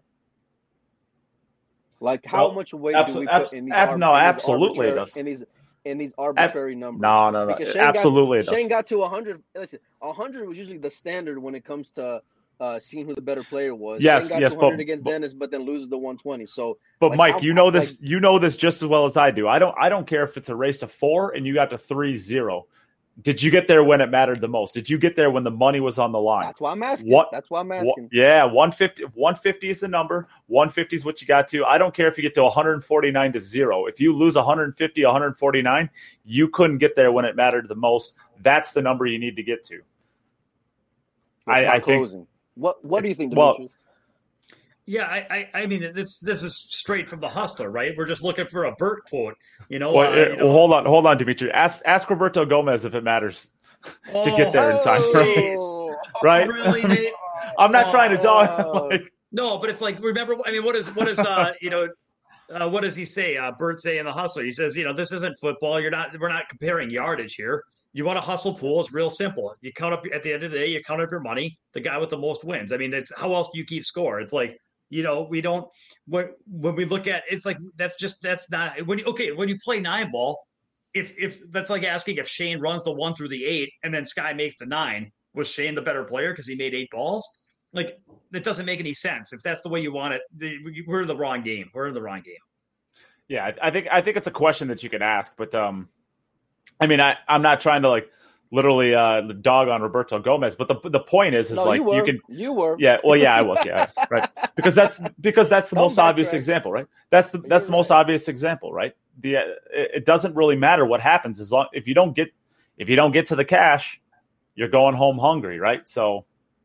Like how Well, much weight abso- do we abs- put in these, ab- arb- no, in these absolutely it arbitrary, does. in these in these arbitrary numbers? No, no, no. Because Shane got- Absolutely, it does. Shane got to one hundred. Listen, one hundred was usually the standard when it comes to uh, seeing who the better player was. Yes, Shane got yes, to one hundred but- against but- Dennis, but then loses the one twenty. So, But like, Mike, how- you know how- this. You know this just as well as I do. I don't. I don't care if it's a race to four and you got to three zero. Did you get there when it mattered the most? Did you get there when the money was on the line? That's why I'm asking. What- That's why I'm Wha- asking. yeah, one fifty. one fifty is the number. one fifty is what you got to. I don't care if you get to one forty-nine to zero. If you lose one fifty, one forty-nine, you couldn't get there when it mattered the most. That's the number you need to get to. What's I- my I think closing? What What do you it's- think, well, Demetrius? yeah, I, I I mean this this is straight from the hustler, right? We're just looking for a Bert quote, you know. Well, uh, it- you know well, hold on, hold on, Dimitri. Ask ask Roberto Gomez if it matters to get there in time, Oh, right? Really, Nate? I'm not trying to dog. Oh. Like, No, but it's like, remember, I mean, what is, what is, uh, you know, uh, what does he say? Uh, Bert say in The Hustler, he says, you know, this isn't football. You're not, we're not comparing yardage here. You want a hustle pool. It's real simple. You count up at the end of the day, you count up your money, the guy with the most wins. I mean, it's how else do you keep score? It's like, you know, we don't, when, when we look at, it's like, that's just, that's not, when you, okay, when you play nine ball, if, if that's like asking if Shane runs the one through the eight and then Sky makes the nine, was Shane the better player because he made eight balls? Like, that doesn't make any sense. If that's the way you want it, the, we're in the wrong game. We're in the wrong game. yeah, I, I think I think it's a question that you can ask, but um, I mean, I I'm not trying to like literally uh dog on Roberto Gomez, but the the point is is No, like you were. you can. You were. Yeah, well, yeah, I was, yeah, right. Because that's because that's the Don't most obvious backtrack. example, right? That's the that's You're the most right. obvious example, right? The uh, it, it doesn't really matter what happens as long if you don't get if you don't get to the cash, you're going home hungry, right? So,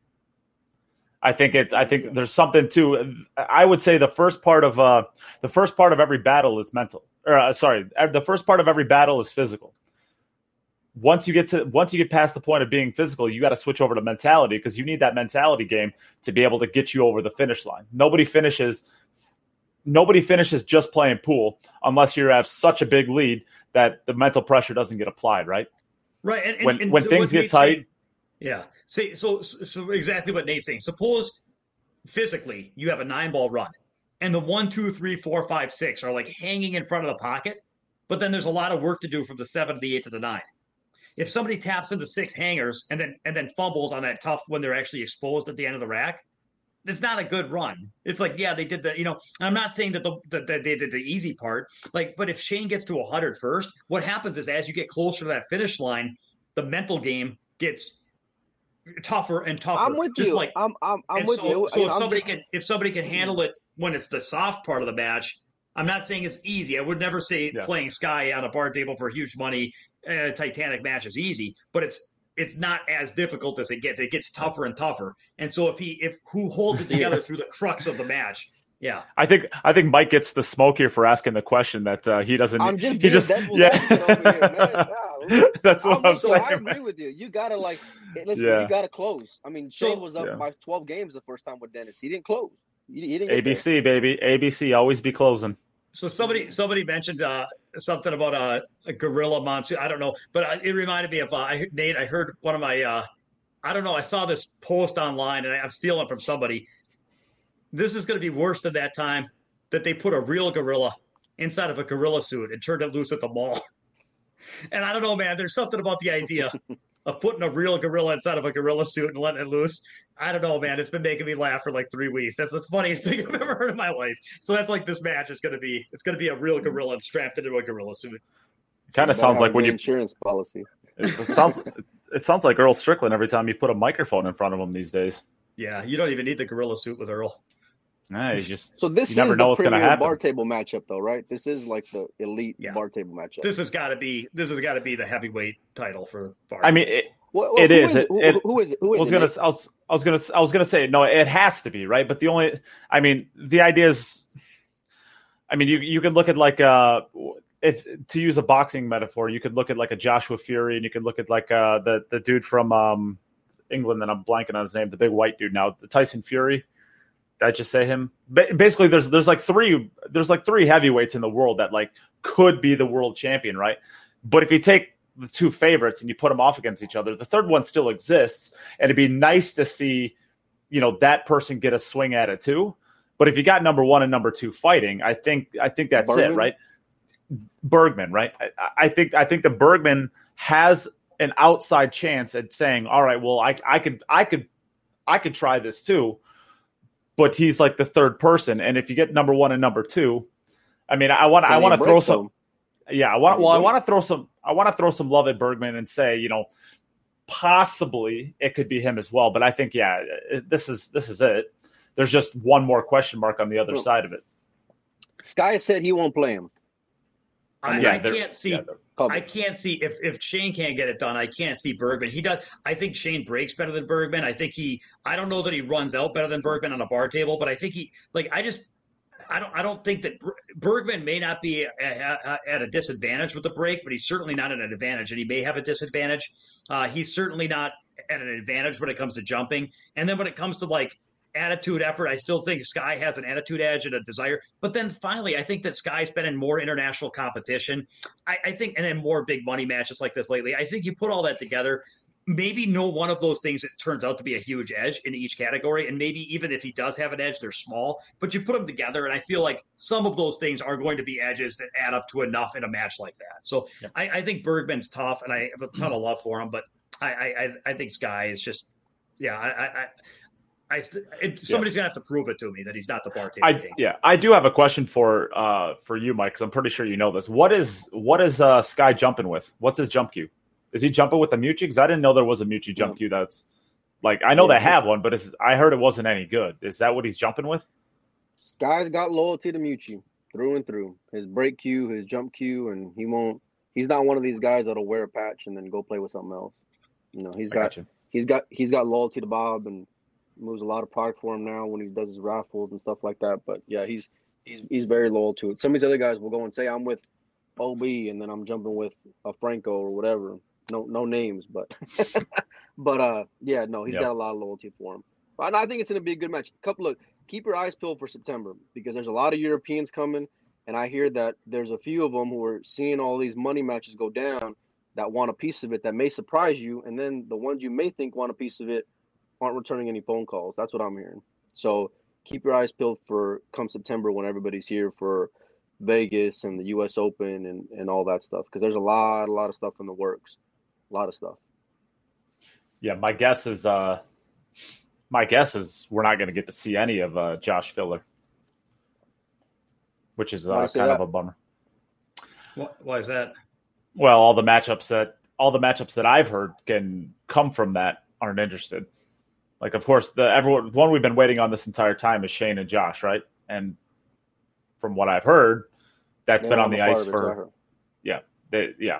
I think it's I think there's something to. I would say the first part of uh the first part of every battle is mental, or uh, sorry, the first part of every battle is physical. Once you get to once you get past the point of being physical, you got to switch over to mentality because you need that mentality game to be able to get you over the finish line. Nobody finishes nobody finishes just playing pool unless you have such a big lead that the mental pressure doesn't get applied, right? Right. And, and, When- and when to things what get Nate's tight- saying- yeah. Say so, so exactly what Nate's saying. Suppose physically you have a nine ball run and the one, two, three, four, five, six are like hanging in front of the pocket, but then there's a lot of work to do from the seven to the eight to the nine. If somebody taps into six hangers and then and then fumbles on that tough when they're actually exposed at the end of the rack, it's not a good run. It's like, yeah, they did the, you know, I'm not saying that the that they did the easy part, like, but if Shane gets to one hundred first, what happens is as you get closer to that finish line, the mental game gets tougher and tougher. I'm with just you. Like, I'm I'm I'm and with so, you. so You if know, I'm somebody just- can if somebody can handle it when it's the soft part of the match, I'm not saying it's easy. I would never say Yeah. playing Sky on a bar table for huge money, uh, Titanic match is easy, but it's it's not as difficult as it gets. It gets tougher and tougher. And so if he if who holds it together through the crux of the match. Yeah, I think I think Mike gets the smoke here for asking the question that uh, he doesn't. I'm just he being just devil's yeah. advocate over here, man. Yeah, That's what I'm, I'm saying. I agree with you. You gotta like listen. Yeah. You gotta close. I mean, Shane So, was up yeah. by twelve games the first time with Dennis. He didn't close. He, he didn't get A B C baby, A B C always be closing. So somebody somebody mentioned uh, something about a, a gorilla monsoon. I don't know, but uh, it reminded me of uh, I, Nate. I heard one of my uh, I don't know. I saw this post online, and I, I'm stealing from somebody. This is going to be worse than that time that they put a real gorilla inside of a gorilla suit and turned it loose at the mall. And I don't know, man. There's something about the idea of putting a real gorilla inside of a gorilla suit and letting it loose. I don't know, man. It's been making me laugh for like three weeks. That's the funniest thing I've ever heard in my life. So that's like this match is going to be. It's going to be a real gorilla strapped into a gorilla suit. It kind of sounds like when you insurance policy. It sounds it sounds like Earl Strickland every time you put a microphone in front of him these days. Yeah, you don't even need the gorilla suit with Earl. Nah, you just So this you is never know the what's going to premier happen. bar table matchup, though, right? This is like the elite Yeah. bar table matchup. This has got to be. This has got to be the heavyweight title for. Bar I mean, it, What- what- it who is. It, It- who, it- who is it? Who I is was it? gonna, Nate? I was, I was gonna, I was gonna say no. It has to be right, but the only, I mean, the idea is, I mean, you you could look at like uh, if to use a boxing metaphor, you could look at like a Joshua Fury, and you could look at like uh the the dude from um England, and I'm blanking on his name, the big white dude now, the Tyson Fury. Did I just say him? Ba- Basically, there's there's like three there's like three heavyweights in the world that like could be the world champion, right? But if you take the two favorites and you put them off against each other, the third one still exists, and it'd be nice to see, you know, that person get a swing at it too. But if you got number one and number two fighting, I think I think that's Bergman? it, right? Bergman, right? I, I think I think the Bergman has an outside chance at saying, all right, well, I I could I could I could try this too. But he's like the third person, and if you get number one and number two, I mean, I want I want to throw some, yeah, I want well, I want to throw some, I want to throw some love at Bergman and say, you know, possibly it could be him as well. But I think, yeah, it, this is this is it. There's just one more question mark on the other Well, side of it. Sky said he won't play him. I, Yeah, I they're- can't see. yeah, Public. I can't see if, if Shane can't get it done. I can't see Bergman. He does. I think Shane breaks better than Bergman. I think he. I don't know that he runs out better than Bergman on a bar table, but I think he. Like I just. I don't. I don't think that Ber- Bergman may not be at, at a disadvantage with the break, but he's certainly not at an advantage, and he may have a disadvantage. Uh, he's certainly not at an advantage when it comes to jumping, and then when it comes to like attitude, effort, I still think Sky has an attitude edge and a desire. But then finally, I think that Sky's been in more international competition. I, I think, and in more big money matches like this lately. I think you put all that together. Maybe no one of those things it turns out to be a huge edge in each category. And maybe even if he does have an edge, they're small. But you put them together, and I feel like some of those things are going to be edges that add up to enough in a match like that. So Yeah. I, I think Bergman's tough, and I have a ton of love for him. But I, I, I think Sky is just, yeah, I, I, I I, it, somebody's gonna have to prove it to me that he's not the bar table I king. yeah, I do have a question for uh for you, Mike, because I'm pretty sure you know this. What is what is uh Sky jumping with? What's his jump cue? Is he jumping with the Mucci? Because I didn't know there was a Mucci jump No. cue. That's like I know Yeah, they have it's- one, but it's, I heard it wasn't any good. Is that what he's jumping with? Sky's got loyalty to Mucci through and through. His break cue, his jump cue, and he won't. He's not one of these guys that'll wear a patch and then go play with something else. You know, he's I got got you. he's got he's got loyalty to Bob and moves a lot of product for him now when he does his raffles and stuff like that. But yeah, he's he's he's very loyal to it. Some of these other guys will go and say I'm with O B and then I'm jumping with a Franco or whatever. No no names, but but uh yeah, no, he's Yep. got a lot of loyalty for him. But I think it's gonna be a good match. Couple of keep your eyes peeled for September because there's a lot of Europeans coming, and I hear that there's a few of them who are seeing all these money matches go down that want a piece of it that may surprise you, and then the ones you may think want a piece of it aren't returning any phone calls. That's what I'm hearing. So keep your eyes peeled for come September when everybody's here for Vegas and the U S Open and, and all that stuff because there's a lot, a lot of stuff in the works, a lot of stuff. Yeah, my guess is uh my guess is we're not going to get to see any of uh, Josh Filler, which is Why do uh, you say kind that? of a bummer. Why, why is that? Well, all the matchups that all the matchups that I've heard can come from that aren't interested. Like, of course, the everyone one we've been waiting on this entire time is Shane and Josh, right? And from what I've heard, that's Yeah, been on I'm the a part ice of it, for I heard. yeah, they, yeah.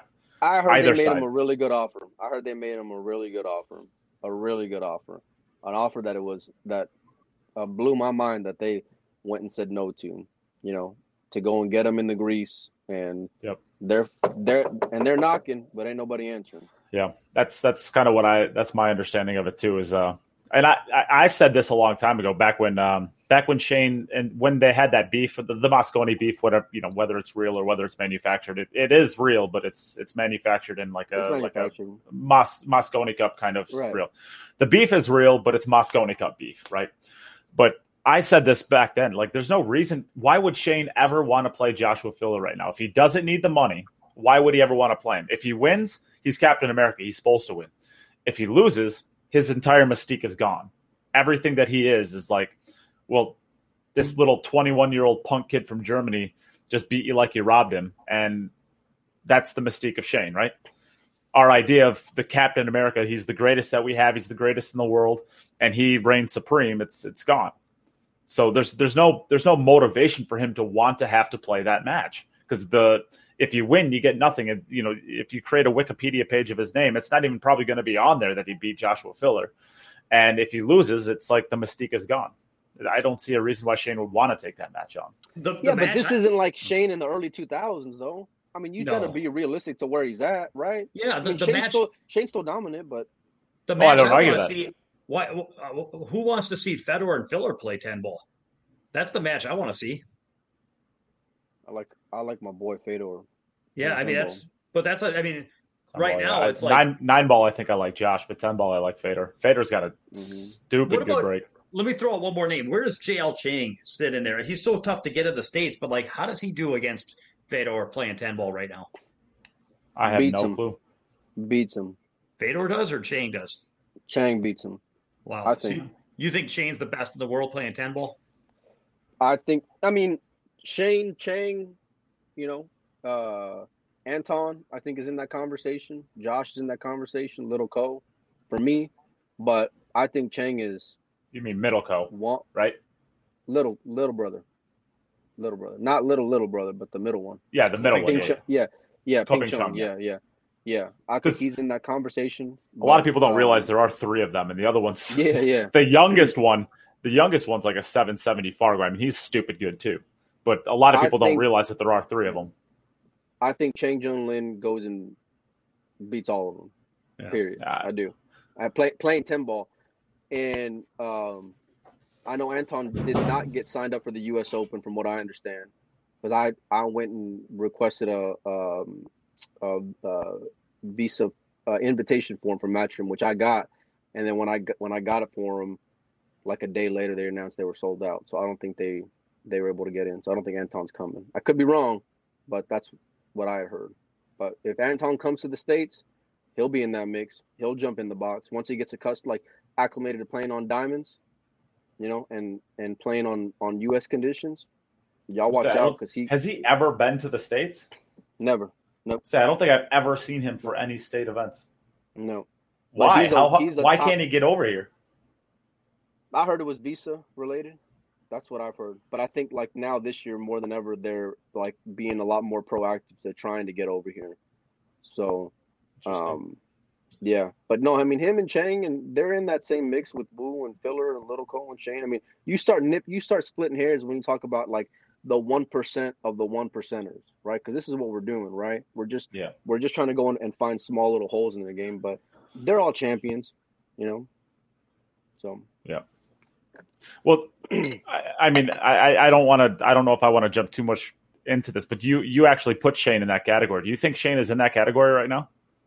I heard either they made side. him a really good offer. I heard they made him a really good offer, a really good offer, an offer that it was that uh, blew my mind that they went and said no to. You know, to go and get him in the grease, and Yep. they're they're and they're knocking, but ain't nobody answering. Yeah, that's that's kind of what I that's my understanding of it too. Is uh, and I, I I've said this a long time ago, back when um back when Shane and when they had that beef, the, the Mosconi beef, whatever, you know, whether it's real or whether it's manufactured, it, it is real, but it's it's manufactured in like a like a Mos, Mosconi Cup kind of right. real. The beef is real, but it's Mosconi Cup beef, right? But I said this back then, like there's no reason why would Shane ever want to play Joshua Filler right now if he doesn't need the money. Why would he ever want to play him? If he wins, he's Captain America. He's supposed to win. If he loses, his entire mystique is gone. Everything that he is is like, well, this little twenty-one-year-old punk kid from Germany just beat you like you robbed him. And that's the mystique of Shane, right? Our idea of the Captain America, he's the greatest that we have. He's the greatest in the world. And he reigns supreme. It's it's gone. So there's there's no there's no motivation for him to want to have to play that match. Because the if you win, you get nothing. And you know, if you create a Wikipedia page of his name, it's not even probably going to be on there that he beat Joshua Filler. And if he loses, it's like the mystique is gone. I don't see a reason why Shane would want to take that match on. The, the yeah, match, but this I, isn't like Shane in the early two thousands, though. I mean, you No. got to be realistic to where he's at, right? yeah, I the, mean, the Shane's, match. still, Shane's still dominant, but The Oh, I match don't I, argue want to that. see. Why? uh, Who wants to see Fedor and Filler play ten ball? That's the match I want to see. I like I like my boy Fedor. Yeah, Yeah, I mean ten that's. But that's. A, I mean, Ten right ball, now yeah. it's like. nine nine ball. I think I like Josh, but ten ball I like Fedor. Fedor's got a Mhm. stupid What good about- break. Let me throw out one more name. Where does J L Chang sit in there? He's so tough to get in the States, but like, how does he do against Fedor playing ten ball right now? I have Beats no him. clue. Beats him. Fedor does or Chang does? Chang beats him. Wow. I So think. you, you think Shane's the best in the world playing ten ball? I think. I mean, Shane Chang, you know, uh, Anton, I think is in that conversation. Josh is in that conversation. Little Co, for me, but I think Chang is You mean middle co, one right? little little brother, little brother, not little little brother, but the middle one. Yeah, the middle Ping one. Ping Yeah, Chung, yeah, yeah, Co Ping Ping Chung, Chung, yeah, yeah, yeah. I think 'Cause he's in that conversation. A lot of but, people don't um, realize there are three of them, and the other one's Yeah, yeah. the youngest one. The youngest one's like a seven seventy Fargo. I mean, he's stupid good too. But a lot of I people don't think- realize that there are three of them. I think Chang Jung Lin goes and beats all of them. Yeah. Period. Yeah. I do. I play playing ten ball, and um, I know Anton did not get signed up for the U S Open, from what I understand, because I I went and requested a um a, a visa uh, invitation form from Matchroom, which I got, and then when I got, when I got it for him, like a day later, they announced they were sold out. So I don't think they they were able to get in. So I don't think Anton's coming. I could be wrong, but that's what I heard. But if Anton comes to the States, he'll be in that mix. He'll jump in the box once he gets accustomed, like acclimated to playing on diamonds, you know, and and playing on on U S conditions. Y'all watch So I out don't- because he Has he ever been to the States? never, nope, So I don't think I've ever seen him for any state events. no. But Why? he's a- How, he's a why top- can't he get over here? I heard it was visa related. That's what I've heard. But I think like now this year more than ever, they're like being a lot more proactive to trying to get over here. So, Interesting. um, yeah. But no, I mean him and Chang, and they're in that same mix with Boo and Filler and Little Cole and Shane. I mean, you start nip, you start splitting hairs when you talk about like the one percent of the one percenters, right? Because this is what we're doing, right? We're just Yeah. we're just trying to go in and find small little holes in the game, but they're all champions, you know. So. Well, I, I mean, I, I don't want to. I don't know if I want to jump too much into this, but you you actually put Shane in that category. Do you think Shane is in that category right now?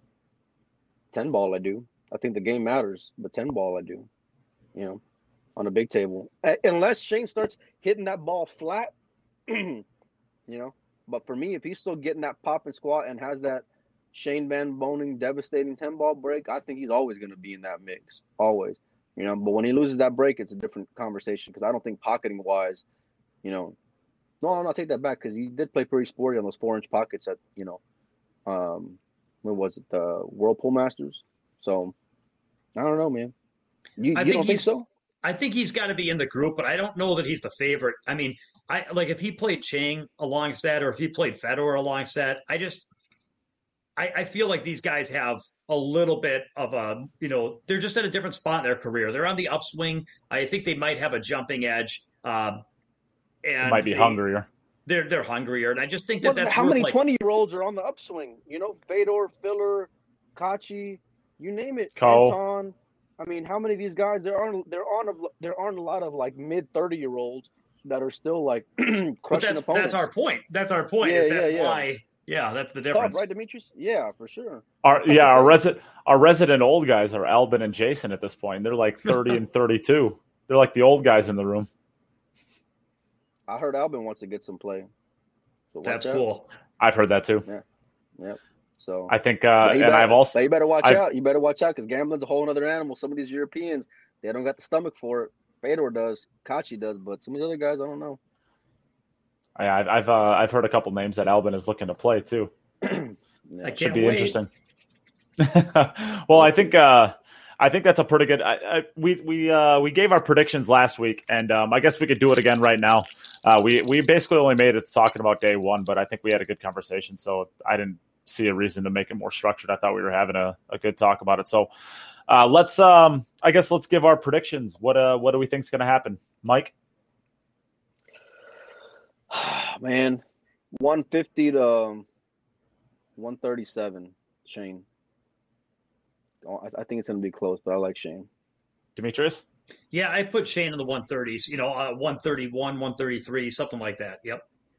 ten ball, I do. I think the game matters, but ten ball, I do. You know, on a big table, Uh, unless Shane starts hitting that ball flat, you know. But for me, if he's still getting that pop and squat and has that Shane Van Boning devastating ten ball break, I think he's always going to be in that mix, always. You know, but when he loses that break, it's a different conversation because I don't think pocketing wise, you know, no, no, I'll take that back because he did play pretty sporty on those four inch pockets at, you know, um, when was it, the Whirlpool Masters? So I don't know, man. You, I you think don't think he's- so? I think he's got to be in the group, but I don't know that he's the favorite. I mean, I like if he played Chang alongside, or if he played Fedor alongside. I just, I, I feel like these guys have a little bit of a, you know, they're just at a different spot in their career. They're on the upswing. I think they might have a jumping edge. Um, and Might be they, hungrier. They're they're hungrier, and I just think that Well, that's how worth, many like, twenty-year-olds are on the upswing? You know, Fedor, Filler, Kachi, you name it. Cole. Anton. I mean, how many of these guys? There aren't there aren't a, there aren't a lot of like mid thirty-year-olds that are still like crushing but that's opponents. that's our point. That's our point. Yeah, is that's yeah, yeah. why. Yeah, that's the Tough, difference. right, Demetrius? Yeah, for sure. Our Tough yeah, to our play. resident our resident old guys are Albin and Jason at this point. They're like thirty and thirty-two. They're like the old guys in the room. I heard Albin wants to get some play. So watch That's out. cool. I've heard that too. Yep. So I think, uh, But you and better- I've also but you better watch I've- out. You better watch out because gambling's a whole other animal. Some of these Europeans, they don't got the stomach for it. Fedor does, Kachi does, but some of the other guys, I don't know. I, I've I've, uh, I've heard a couple names that Albin is looking to play too. Yeah. I Should can't be wait. interesting. Well, I think uh, I think that's a pretty good. I, I, we we uh, we gave our predictions last week, and um, I guess we could do it again right now. Uh, we we basically only made it talking about day one, but I think we had a good conversation, so I didn't see a reason to make it more structured. I thought we were having a, a good talk about it. So uh, let's um, I guess let's give our predictions. What uh what do we think is going to happen, Mike? Man, one fifty to um, one thirty-seven, Shane. Oh, I, I think it's going to be close, but I like Shane. Demetrius? Yeah, I put Shane in the one thirties. You know, uh, one thirty-one, one thirty-three, something like that. Yep.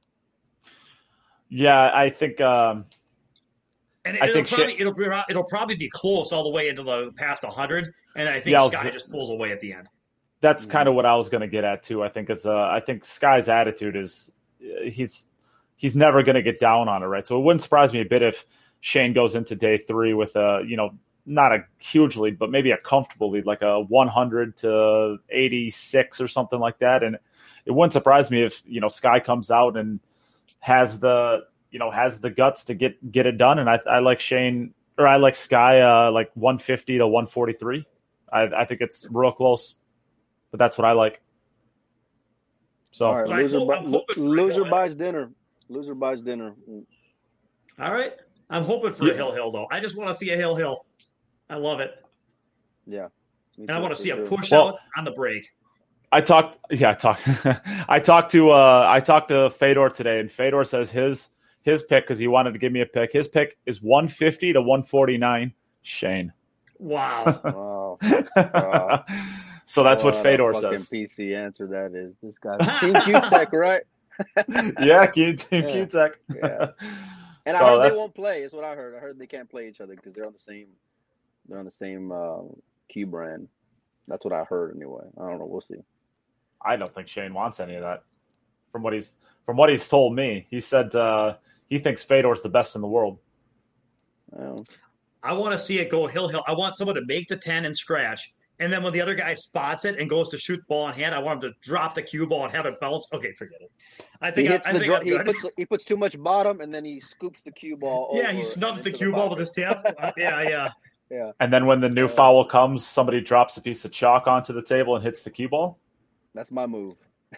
Yeah, I think um, And I it'll think probably Shane- it'll be it'll probably be close all the way into the past one hundred, and I think Yeah, I was- Sky just pulls away at the end. that's kind of what I was going to get at too. I think is uh, I think Sky's attitude is he's he's never going to get down on it, right? So it wouldn't surprise me a bit if Shane goes into day three with a you know not a huge lead, but maybe a comfortable lead, like a one hundred to eighty-six or something like that. And it wouldn't surprise me if you know Sky comes out and has the you know has the guts to get get it done. And I, I like Shane or I like Sky uh, like one fifty to one forty-three. I, I think it's real close. But that's what I like. So, All right, But I loser, hope- bu- I'm hoping for loser Hill. buys dinner. Loser buys dinner. All right, I'm hoping for Yeah. a Hill Hill though. I just want to see a Hill Hill. I love it, Yeah. Me and I too, want to for see a sure. push Well- out on the break. I talked. Yeah, I talked. I talked to. Uh, I talked to Fedor today, and Fedor says his his pick because he wanted to give me a pick. His pick is one fifty to one forty-nine. Shane. Wow. Wow. Wow. So that's what, a Fedor fucking says. P C answer that is. This guy, Team Q-Tech, right? Yeah, Q Team Yeah. Q-Tech. Yeah. And So I heard that's- they won't play. Is what I heard. I heard they can't play each other because they're on the same. They're on the same uh, Q brand. That's what I heard anyway. I don't know. We'll see. I don't think Shane wants any of that. From what he's from what he's told me, he said uh, he thinks Fedor's the best in the world. Um, I want to see it go Hill Hill. I want someone to make the ten and scratch, and then when the other guy spots it and goes to shoot the ball in hand, I want him to drop the cue ball and have it bounce. Okay, forget it. I he think I, hits I the think dro- I'm he good. puts he puts too much bottom and then he scoops the cue ball. Yeah, over he and snubs the into cue ball with pocket. his tip. Yeah, yeah. And then when the new Uh, foul comes, somebody drops a piece of chalk onto the table and hits the cue ball. That's my move.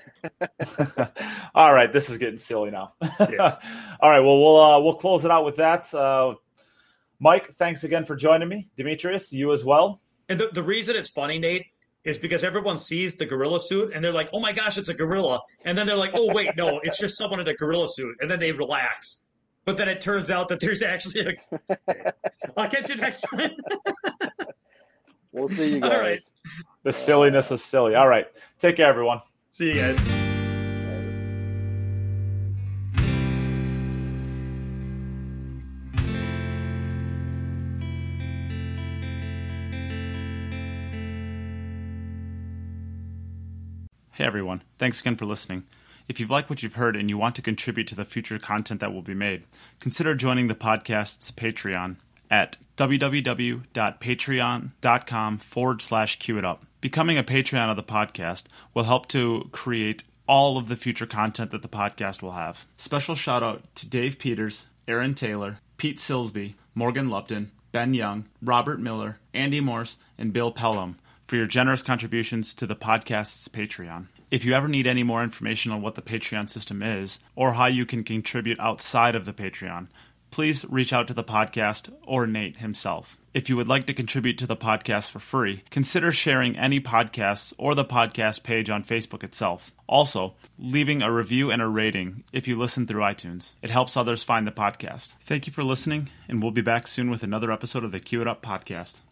All right, this is getting silly now. Yeah. All right, well we'll uh, we'll close it out with that. Uh, Mike, thanks again for joining me. Demetrius, you as well. And the, the reason it's funny, Nate, is because everyone sees the gorilla suit and they're like, oh my gosh, it's a gorilla. And then they're like, oh, wait, no, it's just someone in a gorilla suit. And then they relax. But then it turns out that there's actually a. I'll catch you next time. We'll see you All guys. right. The silliness is silly. All right, take care, everyone. See you guys. Hey everyone, thanks again for listening. If you've liked what you've heard and you want to contribute to the future content that will be made, consider joining the podcast's Patreon at www.patreon.com forward slash Q it up. Becoming a Patreon of the podcast will help to create all of the future content that the podcast will have. Special shout out to Dave Peters, Aaron Taylor, Pete Silsby, Morgan Lupton, Ben Young, Robert Miller, Andy Morse, and Bill Pelham for your generous contributions to the podcast's Patreon. If you ever need any more information on what the Patreon system is, or how you can contribute outside of the Patreon, please reach out to the podcast or Nate himself. If you would like to contribute to the podcast for free, consider sharing any podcasts or the podcast page on Facebook itself. Also, leaving a review and a rating if you listen through iTunes. It helps others find the podcast. Thank you for listening, and we'll be back soon with another episode of the Cue It Up podcast.